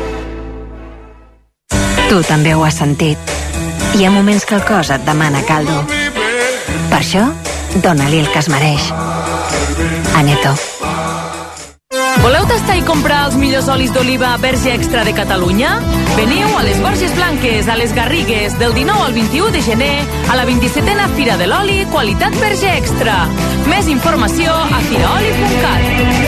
Tu també ho has sentit. Hi ha moments que el cos et demana caldo. Per això, dona-li el que es mereix. Aneto. Voleu tastar i comprar els millors olis d'oliva Verge Extra de Catalunya? Veniu a les Borges Blanques, a les Garrigues, del 19 al 21 de gener, a la 27a Fira de l'Oli, qualitat Verge Extra. Més informació a firaoli.cat.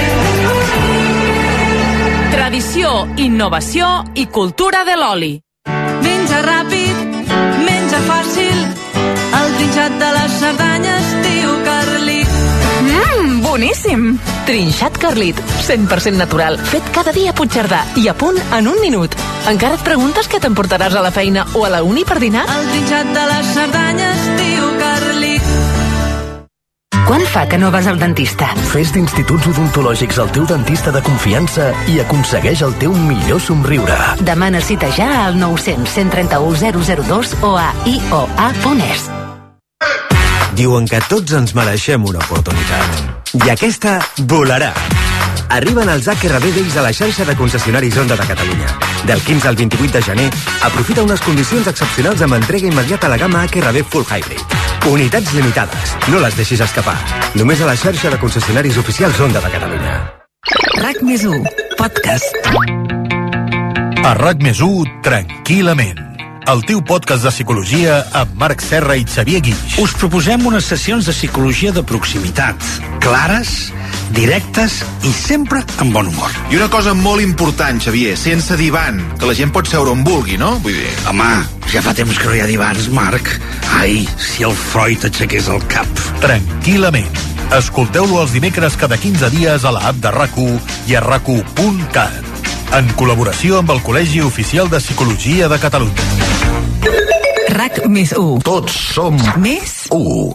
Tradició, innovació i cultura de l'oli. Menja ràpid, menja fàcil, el trinxat de les Cerdanyes diu Carlit. Boníssim! Trinxat Carlit, 100% natural, fet cada dia a Puigcerdà i a punt en un minut. Encara et preguntes què t'emportaràs a la feina o a la uni per dinar? El trinxat de les Cerdanyes diu Carlit. Quan fa que no vas al dentista? Fes d'instituts odontològics el teu dentista de confiança i aconsegueix el teu millor somriure. Demana cita ja al 900 131 002 o a ioa.es. Diuen que tots ens mereixem una oportunitat. I aquesta volarà. Arriben els HRB Days a la xarxa de concessionaris Honda de Catalunya. Del 15 al 28 de gener, aprofita unes condicions excepcionals amb entrega immediata a la gamma HRB Full Hybrid. Unitats limitades. No les deixis escapar. Només a la xarxa de concessionaris oficials Honda de Catalunya. RAC+1, podcast. A RAC+1, tranquil·lament. El teu podcast de psicologia amb Marc Serra i Xavier Guix. Us proposem unes sessions de psicologia de proximitat, clares, directes i sempre amb bon humor. I una cosa molt important, Xavier, sense divan, que la gent pot seure on vulgui, no? Vull dir... Home, ja fa temps que no hi ha divans, Marc. Ai, si el Freud aixequés el cap. Tranquil·lament. Escolteu-lo els dimecres cada 15 dies a l'app de RAC1 i a RAC1.cat. En col·laboració amb el Col·legi Oficial de Psicologia de Catalunya. RAC+1. Tots som més 1.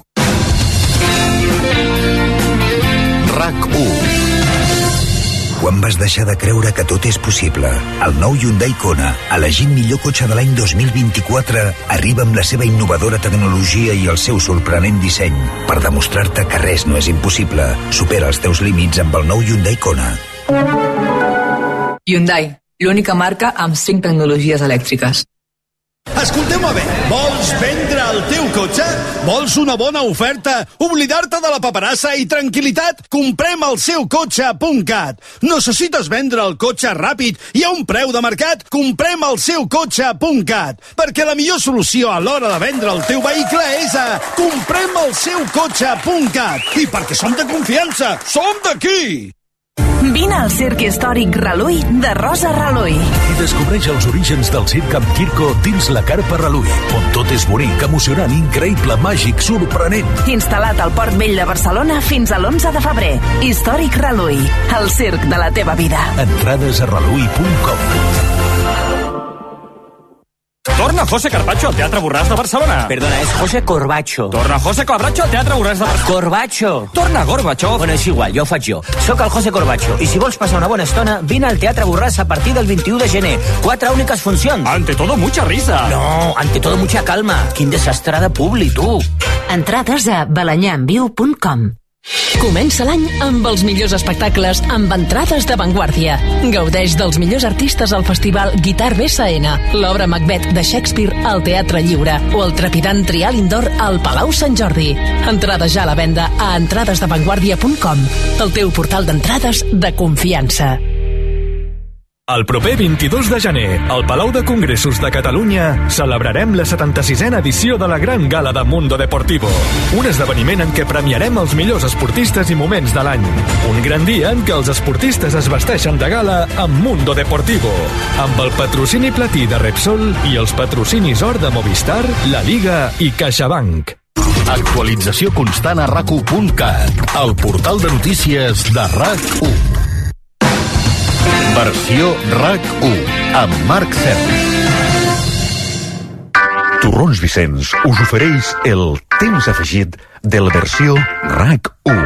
RAC1. Quan vas deixar de creure que tot és possible? El nou Hyundai Kona, elegit millor cotxe de l'any 2024, arriba amb la seva innovadora tecnologia i el seu sorprenent disseny per demostrar-te que res no és impossible. Supera els teus límits amb el nou Hyundai Kona. Hyundai, l'única marca amb 5 tecnologies elèctriques. Escolteu-me bé, vols vendre el teu cotxe? Vols una bona oferta? Oblidar-te de la paperassa i tranquil·litat? Comprem el seu cotxe.cat. Necessites vendre el cotxe ràpid i a un preu de mercat? Comprem el seu cotxe.cat. Perquè la millor solució a l'hora de vendre el teu vehicle és a comprem el seu cotxe.cat. I perquè som de confiança, som d'aquí! Vine al Circ Històric Relull de Rosa Relull. I descobreix els orígens del circ amb Quirco dins la Carpa Relull, on tot és bonic, emocionant, increïble, màgic, sorprenent. Instal·lat al Port Vell de Barcelona fins a l'11 de febrer. Històric Relull, el circ de la teva vida. Entrades a relull.com. Torna José Carpaccio al Teatre Borràs de Barcelona. Perdona, es José Corbacho. Torna José Corbacho al Teatre Borràs de Barcelona. Corbacho. Torna Gorbachev. Bueno, és igual, ja ho faig jo. Soc el José Corbacho. I si vols passar una bona estona, vine al Teatre Borràs a partir del 21 de gener. 4 úniques funcions. Ante todo, mucha risa. No, ante todo, mucha calma. Quin desastre de públic, tu. Entrades a balanyanviu.com. Comença l'any amb els millors espectacles amb entrades d'avantguàrdia. Gaudeix dels millors artistes al festival Guitar BSN, l'obra Macbeth de Shakespeare al Teatre Lliure o el trepidant Trial Indoor al Palau Sant Jordi. Entrades ja a la venda a entradesdavantguàrdia.com, el teu portal d'entrades de confiança. El proper 22 de gener, al Palau de Congressos de Catalunya, celebrarem la 76a edició de la Gran Gala de Mundo Deportivo. Un esdeveniment en què premiarem els millors esportistes i moments de l'any. Un gran dia en què els esportistes es vesteixen de gala amb Mundo Deportivo, amb el patrocini platí de Repsol i els patrocinis or de Movistar, La Liga i CaixaBank. Actualització constant a RAC1.cat, el portal de notícies de RAC1. Versió RAC1, amb Marc Serra. Torrons Vicenç us ofereix el temps afegit de la versió RAC1.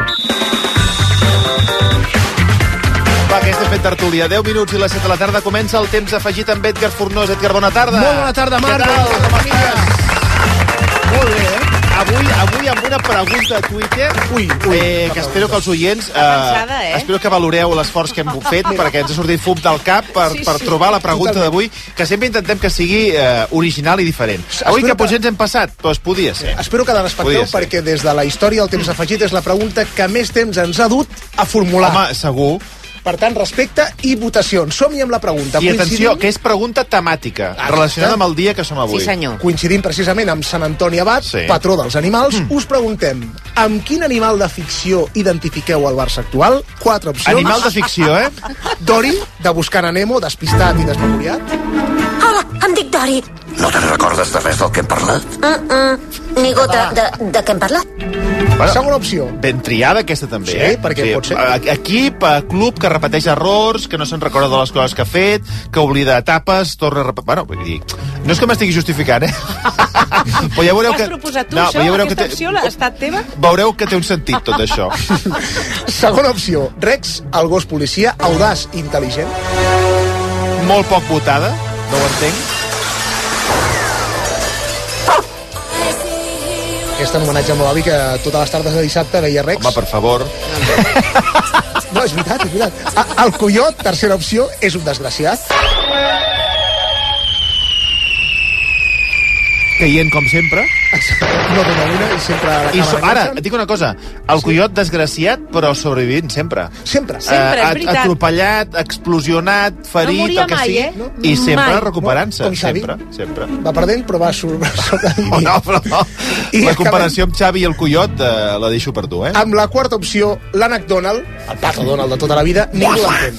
Va, que estem fent tertúlia. 10 minuts i les 7 de la tarda comença el temps afegit amb Edgar Fornós. Edgar, bona tarda. Molt bona tarda, Marc. Què tal? Com estàs? Molt bé, eh? Avui amb una pregunta a Twitter que espero que els oients espero que valoreu l'esforç que hem fet perquè ens ha sortit fum del cap per trobar la pregunta d'avui, que sempre intentem que sigui original i diferent. Avui que potser ens hem passat, doncs podia ser. Espero que la respecteu perquè des de la història el temps afegit és la pregunta que més temps ens ha dut a formular. Home, segur. Per tant, respecte i votacions. Som-hi amb la pregunta. I atenció, que és pregunta temàtica, relacionada amb el dia que som avui. Sí, senyor. Coincidint precisament amb Sant Antoni Abat, patró dels animals, us preguntem amb quin animal de ficció identifiqueu el Barça actual? 4 opcions. Animal de ficció, eh? Dory, de Buscant a Nemo, despistat i desmemoriat. Hola, em dic Dory. No te'n recordes de res del que hem parlat? Ni gota de què hem parlat. Segona opció. Ben triada, aquesta també, Sí, perquè pot ser. Equip, club que repeteix errors, que no se'n recorda de les coses que ha fet, que oblida etapes, torna a repetir... Bueno, vull dir, no és que m'estigui justificant, Però ja veureu Has que... proposat tu això? Aquesta opció ha estat teva? Veureu que té un sentit, tot això. Segona opció. Rex, el gos policia, audaç i intel·ligent. Molt poc votada, no ho entenc. Aquest homenatge a meu avi que totes les tardes de dissabte veia Rex. Home, per favor. No, és veritat, és veritat. El Coiot, tercera opció, és un desgraciat. Caient com sempre. No dona una i sempre l'acaba Ara, et dic una cosa. El Coiot desgraciat, però sobrevivint sempre. Sempre. Sempre, és veritat. Atropellat, explosionat, ferit, No moria el que mai, sigui. eh? I sempre Mai. recuperant-se. Com Xavi. Sempre. Va perdent, però va sobrevivint. No, però no. I La comparació amb Xavi i el Coiot la deixo per tu, Amb la quarta opció, l'ànec Donald, el pato Donald de tota la vida, ningú l'entén.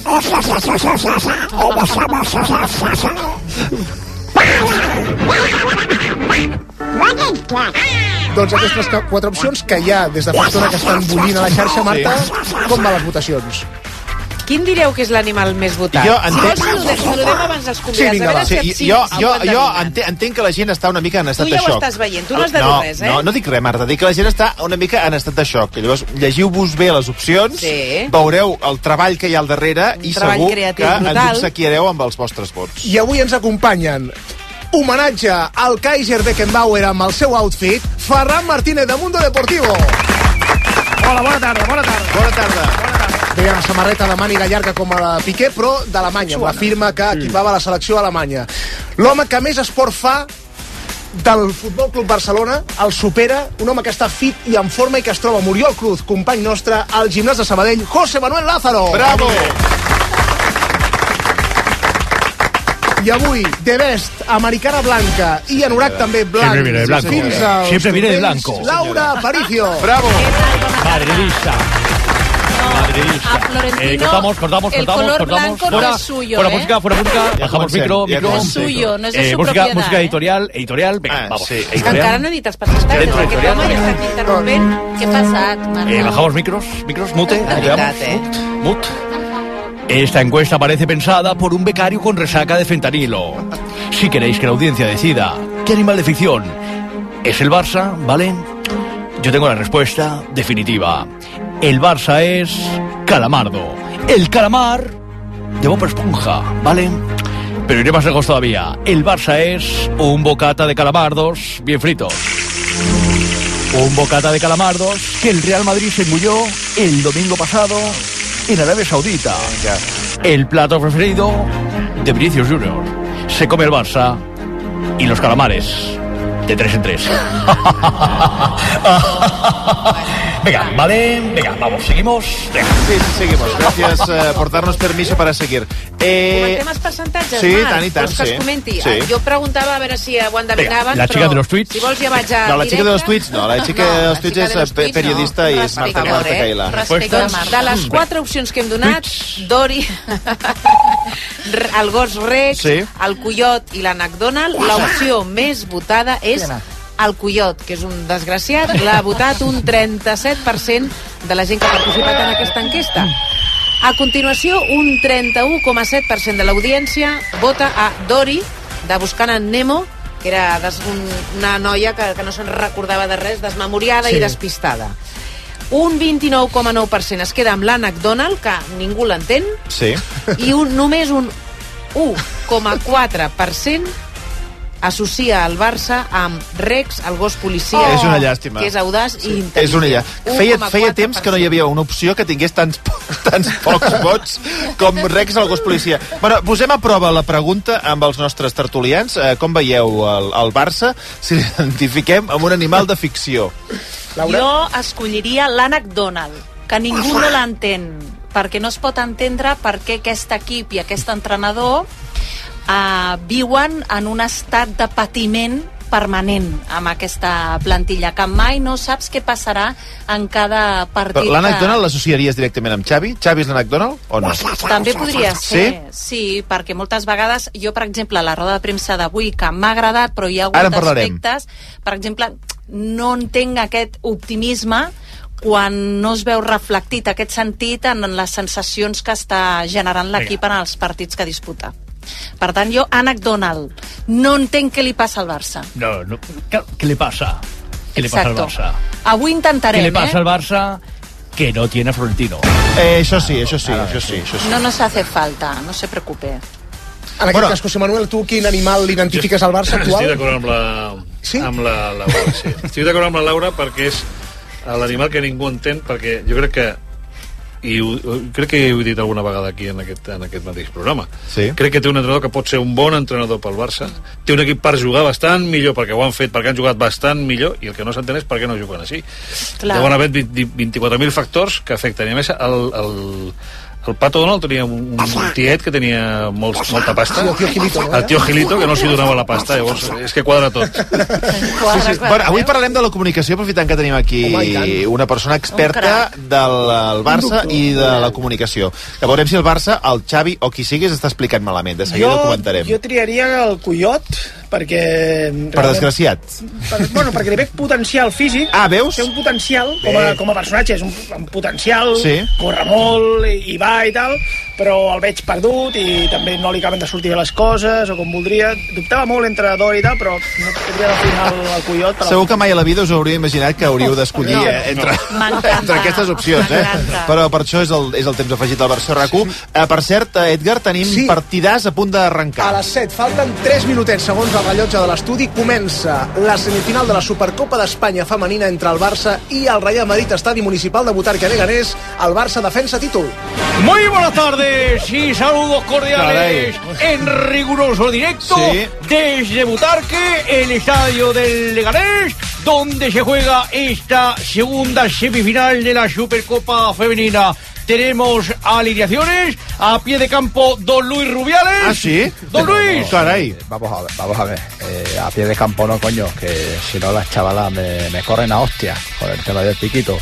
Doncs aquestes 4 opcions que hi ha des de fa estona que estan bullint a la xarxa, Marta, com van les votacions? Quin direu que és l'animal més votat? Jo entenc- Saludem abans els convidats. vinga, a veure va. si Sí, jo entenc que la gent està una mica en estat Tu de ja ho xoc. estàs veient, tu no has de dir res, eh? No dic res, Marta, dic que la gent està una mica en estat de xoc. Llavors, llegiu-vos bé les opcions, veureu el treball que hi ha al darrere i treball segur creatiu que ens brutal. obsequiareu amb els vostres vots. I avui ens acompanyen homenatge al Kaiser Beckenbauer amb el seu outfit, Ferran Martínez de Mundo Deportivo. Hola, bona tarda, bona tarda. Bona tarda. Ve amb samarreta de màniga llarga com a la Piqué, però d'Alemanya, amb la firma que equipava la selecció alemanya. L'home que més esport fa del Futbol Club Barcelona, el supera, un home que està fit i en forma i que es troba amb Oriol Cruz, company nostre, al gimnàs de Sabadell, José Manuel Lázaro. Bravo! I avui, de vest, americana blanca i anorac també blanc. Siempre viene de blanco. Fins als Siempre viene de tobills, blanco. Laura Aparicio. Bravo! Madre lisa. A Florentino, el color blanco no es suyo, Fuera música, bajamos micro. No es suyo, no es de su propiedad. Música editorial, venga, vamos. És que encara no he dit els participantes, aquest home ja està aquí interrompent. Què ha passat, Marc? Bajamos micros, mute. De veritat, Mut. Esta encuesta parece pensada por un becario con resaca de fentanilo. Si queréis que la audiencia decida qué animal de ficción es el Barça, ¿vale? Yo tengo la respuesta definitiva. El Barça es Calamardo. El calamar de Bob Esponja, ¿vale? Pero iré más lejos todavía. El Barça es un bocata de calamardos bien fritos. Un bocata de calamardos que el Real Madrid se engulló el domingo pasado en Arabia Saudita. El plato preferido de Vinicius Junior. Se come el Barça y los calamares de 3 en 3. Venga, vale, venga, vamos, seguimos. Venga. Sí, seguimos. Gracias por darnos permiso para seguir. Comentem els percentatges, sí, Marc? tant i tant, Vols que sí. es comenti? Sí. Jo preguntava a veure si ho endevinaven, la xica de los tuits. Si vols ja vaig a No, la xica de los directe. tuits no. La xica de los tuits és periodista i és Marta Caila. Doncs de les 4 opcions que hem donat, Dori, el gos Rex, el Coiot i l'Ànec Donald, l'opció més votada és el Coiot, que és un desgraciat. L'ha votat un 37% de la gent que ha participat en aquesta enquesta. A continuació, un 31,7% de l'audiència vota a Dory, de Buscant en Nemo, que era una noia que no se'n recordava de res, desmemoriada i despistada. Un 29,9% es queda amb l'Ànec Donald, que ningú l'entén, i només un 1,4% associa el Barça amb Rex, el gos policia, és una llàstima, que és audaç i intel·ligent. És una llàstima. Feia temps que no hi havia una opció que tingués tants pocs vots com Rex, el gos policia. Bueno, posem a prova la pregunta amb els nostres tertulians. Com veieu el Barça si l'identifiquem amb un animal de ficció? Jo escolliria l'Ànec Donald, que ningú no l'entén, perquè no es pot entendre per què aquest equip i aquest entrenador viuen en un estat de patiment permanent amb aquesta plantilla, que mai no saps què passarà en cada partit. Però l'Ànec Donald l'associaries directament amb Xavi? Xavi és l'Ànec Donald o no? També podria ser, sí, perquè moltes vegades jo, per exemple, a la roda de premsa d'avui, que m'ha agradat, però hi ha hagut aspectes, per exemple, no entenc aquest optimisme quan no es veu reflectit aquest sentit en les sensacions que està generant l'equip en els partits que disputa. Per tant, jo, Ànec Donald, no entenc què li passa al Barça. No, ¿qué le pasa? ¿Qué le pasa al Barça? Avui intentarem, ¿Qué le pasa al Barça que no tiene Florentino? Això sí. No nos hace falta, no se preocupe. En aquest cas, José Manuel, tu quin animal identifiques al Barça actual? Estic d'acord amb la Laura, sí. Estic d'acord amb la Laura perquè és l'animal que ningú entén, perquè jo crec que crec que ho he dit alguna vegada aquí en aquest mateix programa. Crec que té un entrenador que pot ser un bon entrenador pel Barça, té un equip per jugar bastant millor, perquè ho han fet, perquè han jugat bastant millor, i el que no s'entén és per què no juguen així. Deuen haver 24.000 factors que afecten, i a més el Pato Donald tenia un tiet que tenia molta pasta. El tio Gilito, que no s'hi donava la pasta. Llavors, és que quadra tot. Avui parlarem de la comunicació, aprofitant que tenim aquí una persona experta del Barça i de la comunicació. Que veurem si el Barça, el Xavi o qui sigui, s'està explicant malament. De seguida ho comentarem. Jo triaria el Coiot, perquè... Per desgraciat. Bueno, perquè li veig potencial físic. Veus? Té un potencial, com a personatge, és un potencial, corre molt i va i tal, però el veig perdut i també no li acaben de sortir les coses o com voldria. Dubtava molt entre Dori i tal, però no podria definir el Coiot. Segur que mai a la vida us hauríeu imaginat que hauríeu d'escollir entre aquestes opcions, però per això és el temps afegit al Barça RAC1. Per cert, Edgar, tenim partidàs a punt d'arrencar. A les 7, falten 3 minutets segons el rellotge de l'estudi. Comença la semifinal de la Supercopa d'Espanya femenina entre el Barça i el Real Madrid Estadi Municipal de Butarque Leganés. El Barça defensa títol. Muy buenas tardes y saludos cordiales en riguroso directo desde Butarque, el estadio del Leganés, donde se juega esta segunda semifinal de la Supercopa Femenina. Tenemos alineaciones a pie de campo Don Luis Rubiales. ¿Ah, sí? Don Luis. Caray. Vamos a ver. A pie de campo no, coño, que si no las chavalas me corren a hostia con el tema del piquito.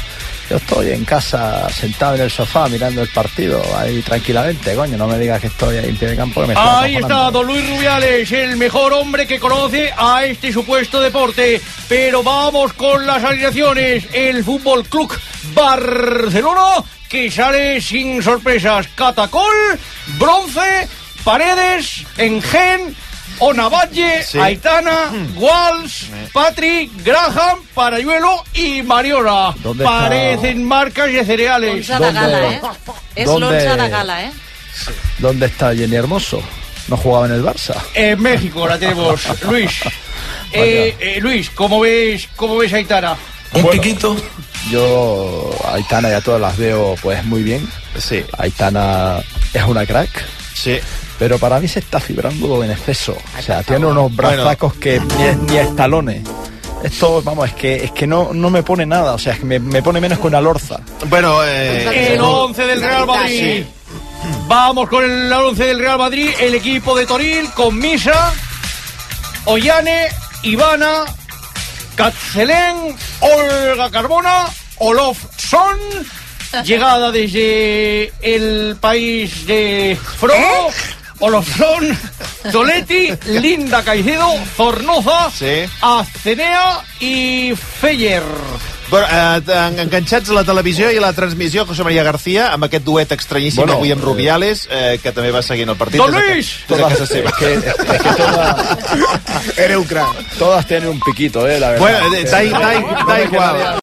Yo estoy en casa, sentado en el sofá, mirando el partido, ahí tranquilamente, coño, no me digas que estoy ahí en pie de campo. Que me ahí está don Luis Rubiales, el mejor hombre que conoce a este supuesto deporte. Pero vamos con las alineaciones. El Fútbol Club Barcelona, que sale sin sorpresas. Catacol, Bronce, Paredes, Engen, Onavalle, Aitana, Walsh, Patrick, Graham, Parayuelo y Mariona. Parecen marcas de cereales. L'onze de gala, Es l'onze de gala, ¿Dónde está Jenny Hermoso? ¿No jugaba en el Barça? En México la tenemos, Luis. Luis, ¿cómo ves a Aitana? Un piquito. Yo a Aitana ya todas las veo pues muy bien. Sí. Aitana es una crack. Sí. Pero para mí se está fibrando en exceso. O sea, tiene unos brazacos que ni estalones. Esto, vamos, es que no me pone nada. O sea, es que me pone menos que una lorza. Bueno, el 11 del Real Madrid. Sí. Vamos con el 11 del Real Madrid. El equipo de Toril con Misa, Ollane, Ivana, Katzelén, Olga Carbona, Olofsson. Llegada desde el país de Frodo. Olofsson, Toletti, Linda Caicedo, Zornoza, Acenea i Feller. Bueno, enganxats a la televisió i a la transmissió, José María García, amb aquest duet estranyíssim avui amb Rubiales, que també va seguint el partit. ¡Don Luis! Des de casa seva. Era un crack. Todas tienen un piquito, la verdad. Bueno, da igual.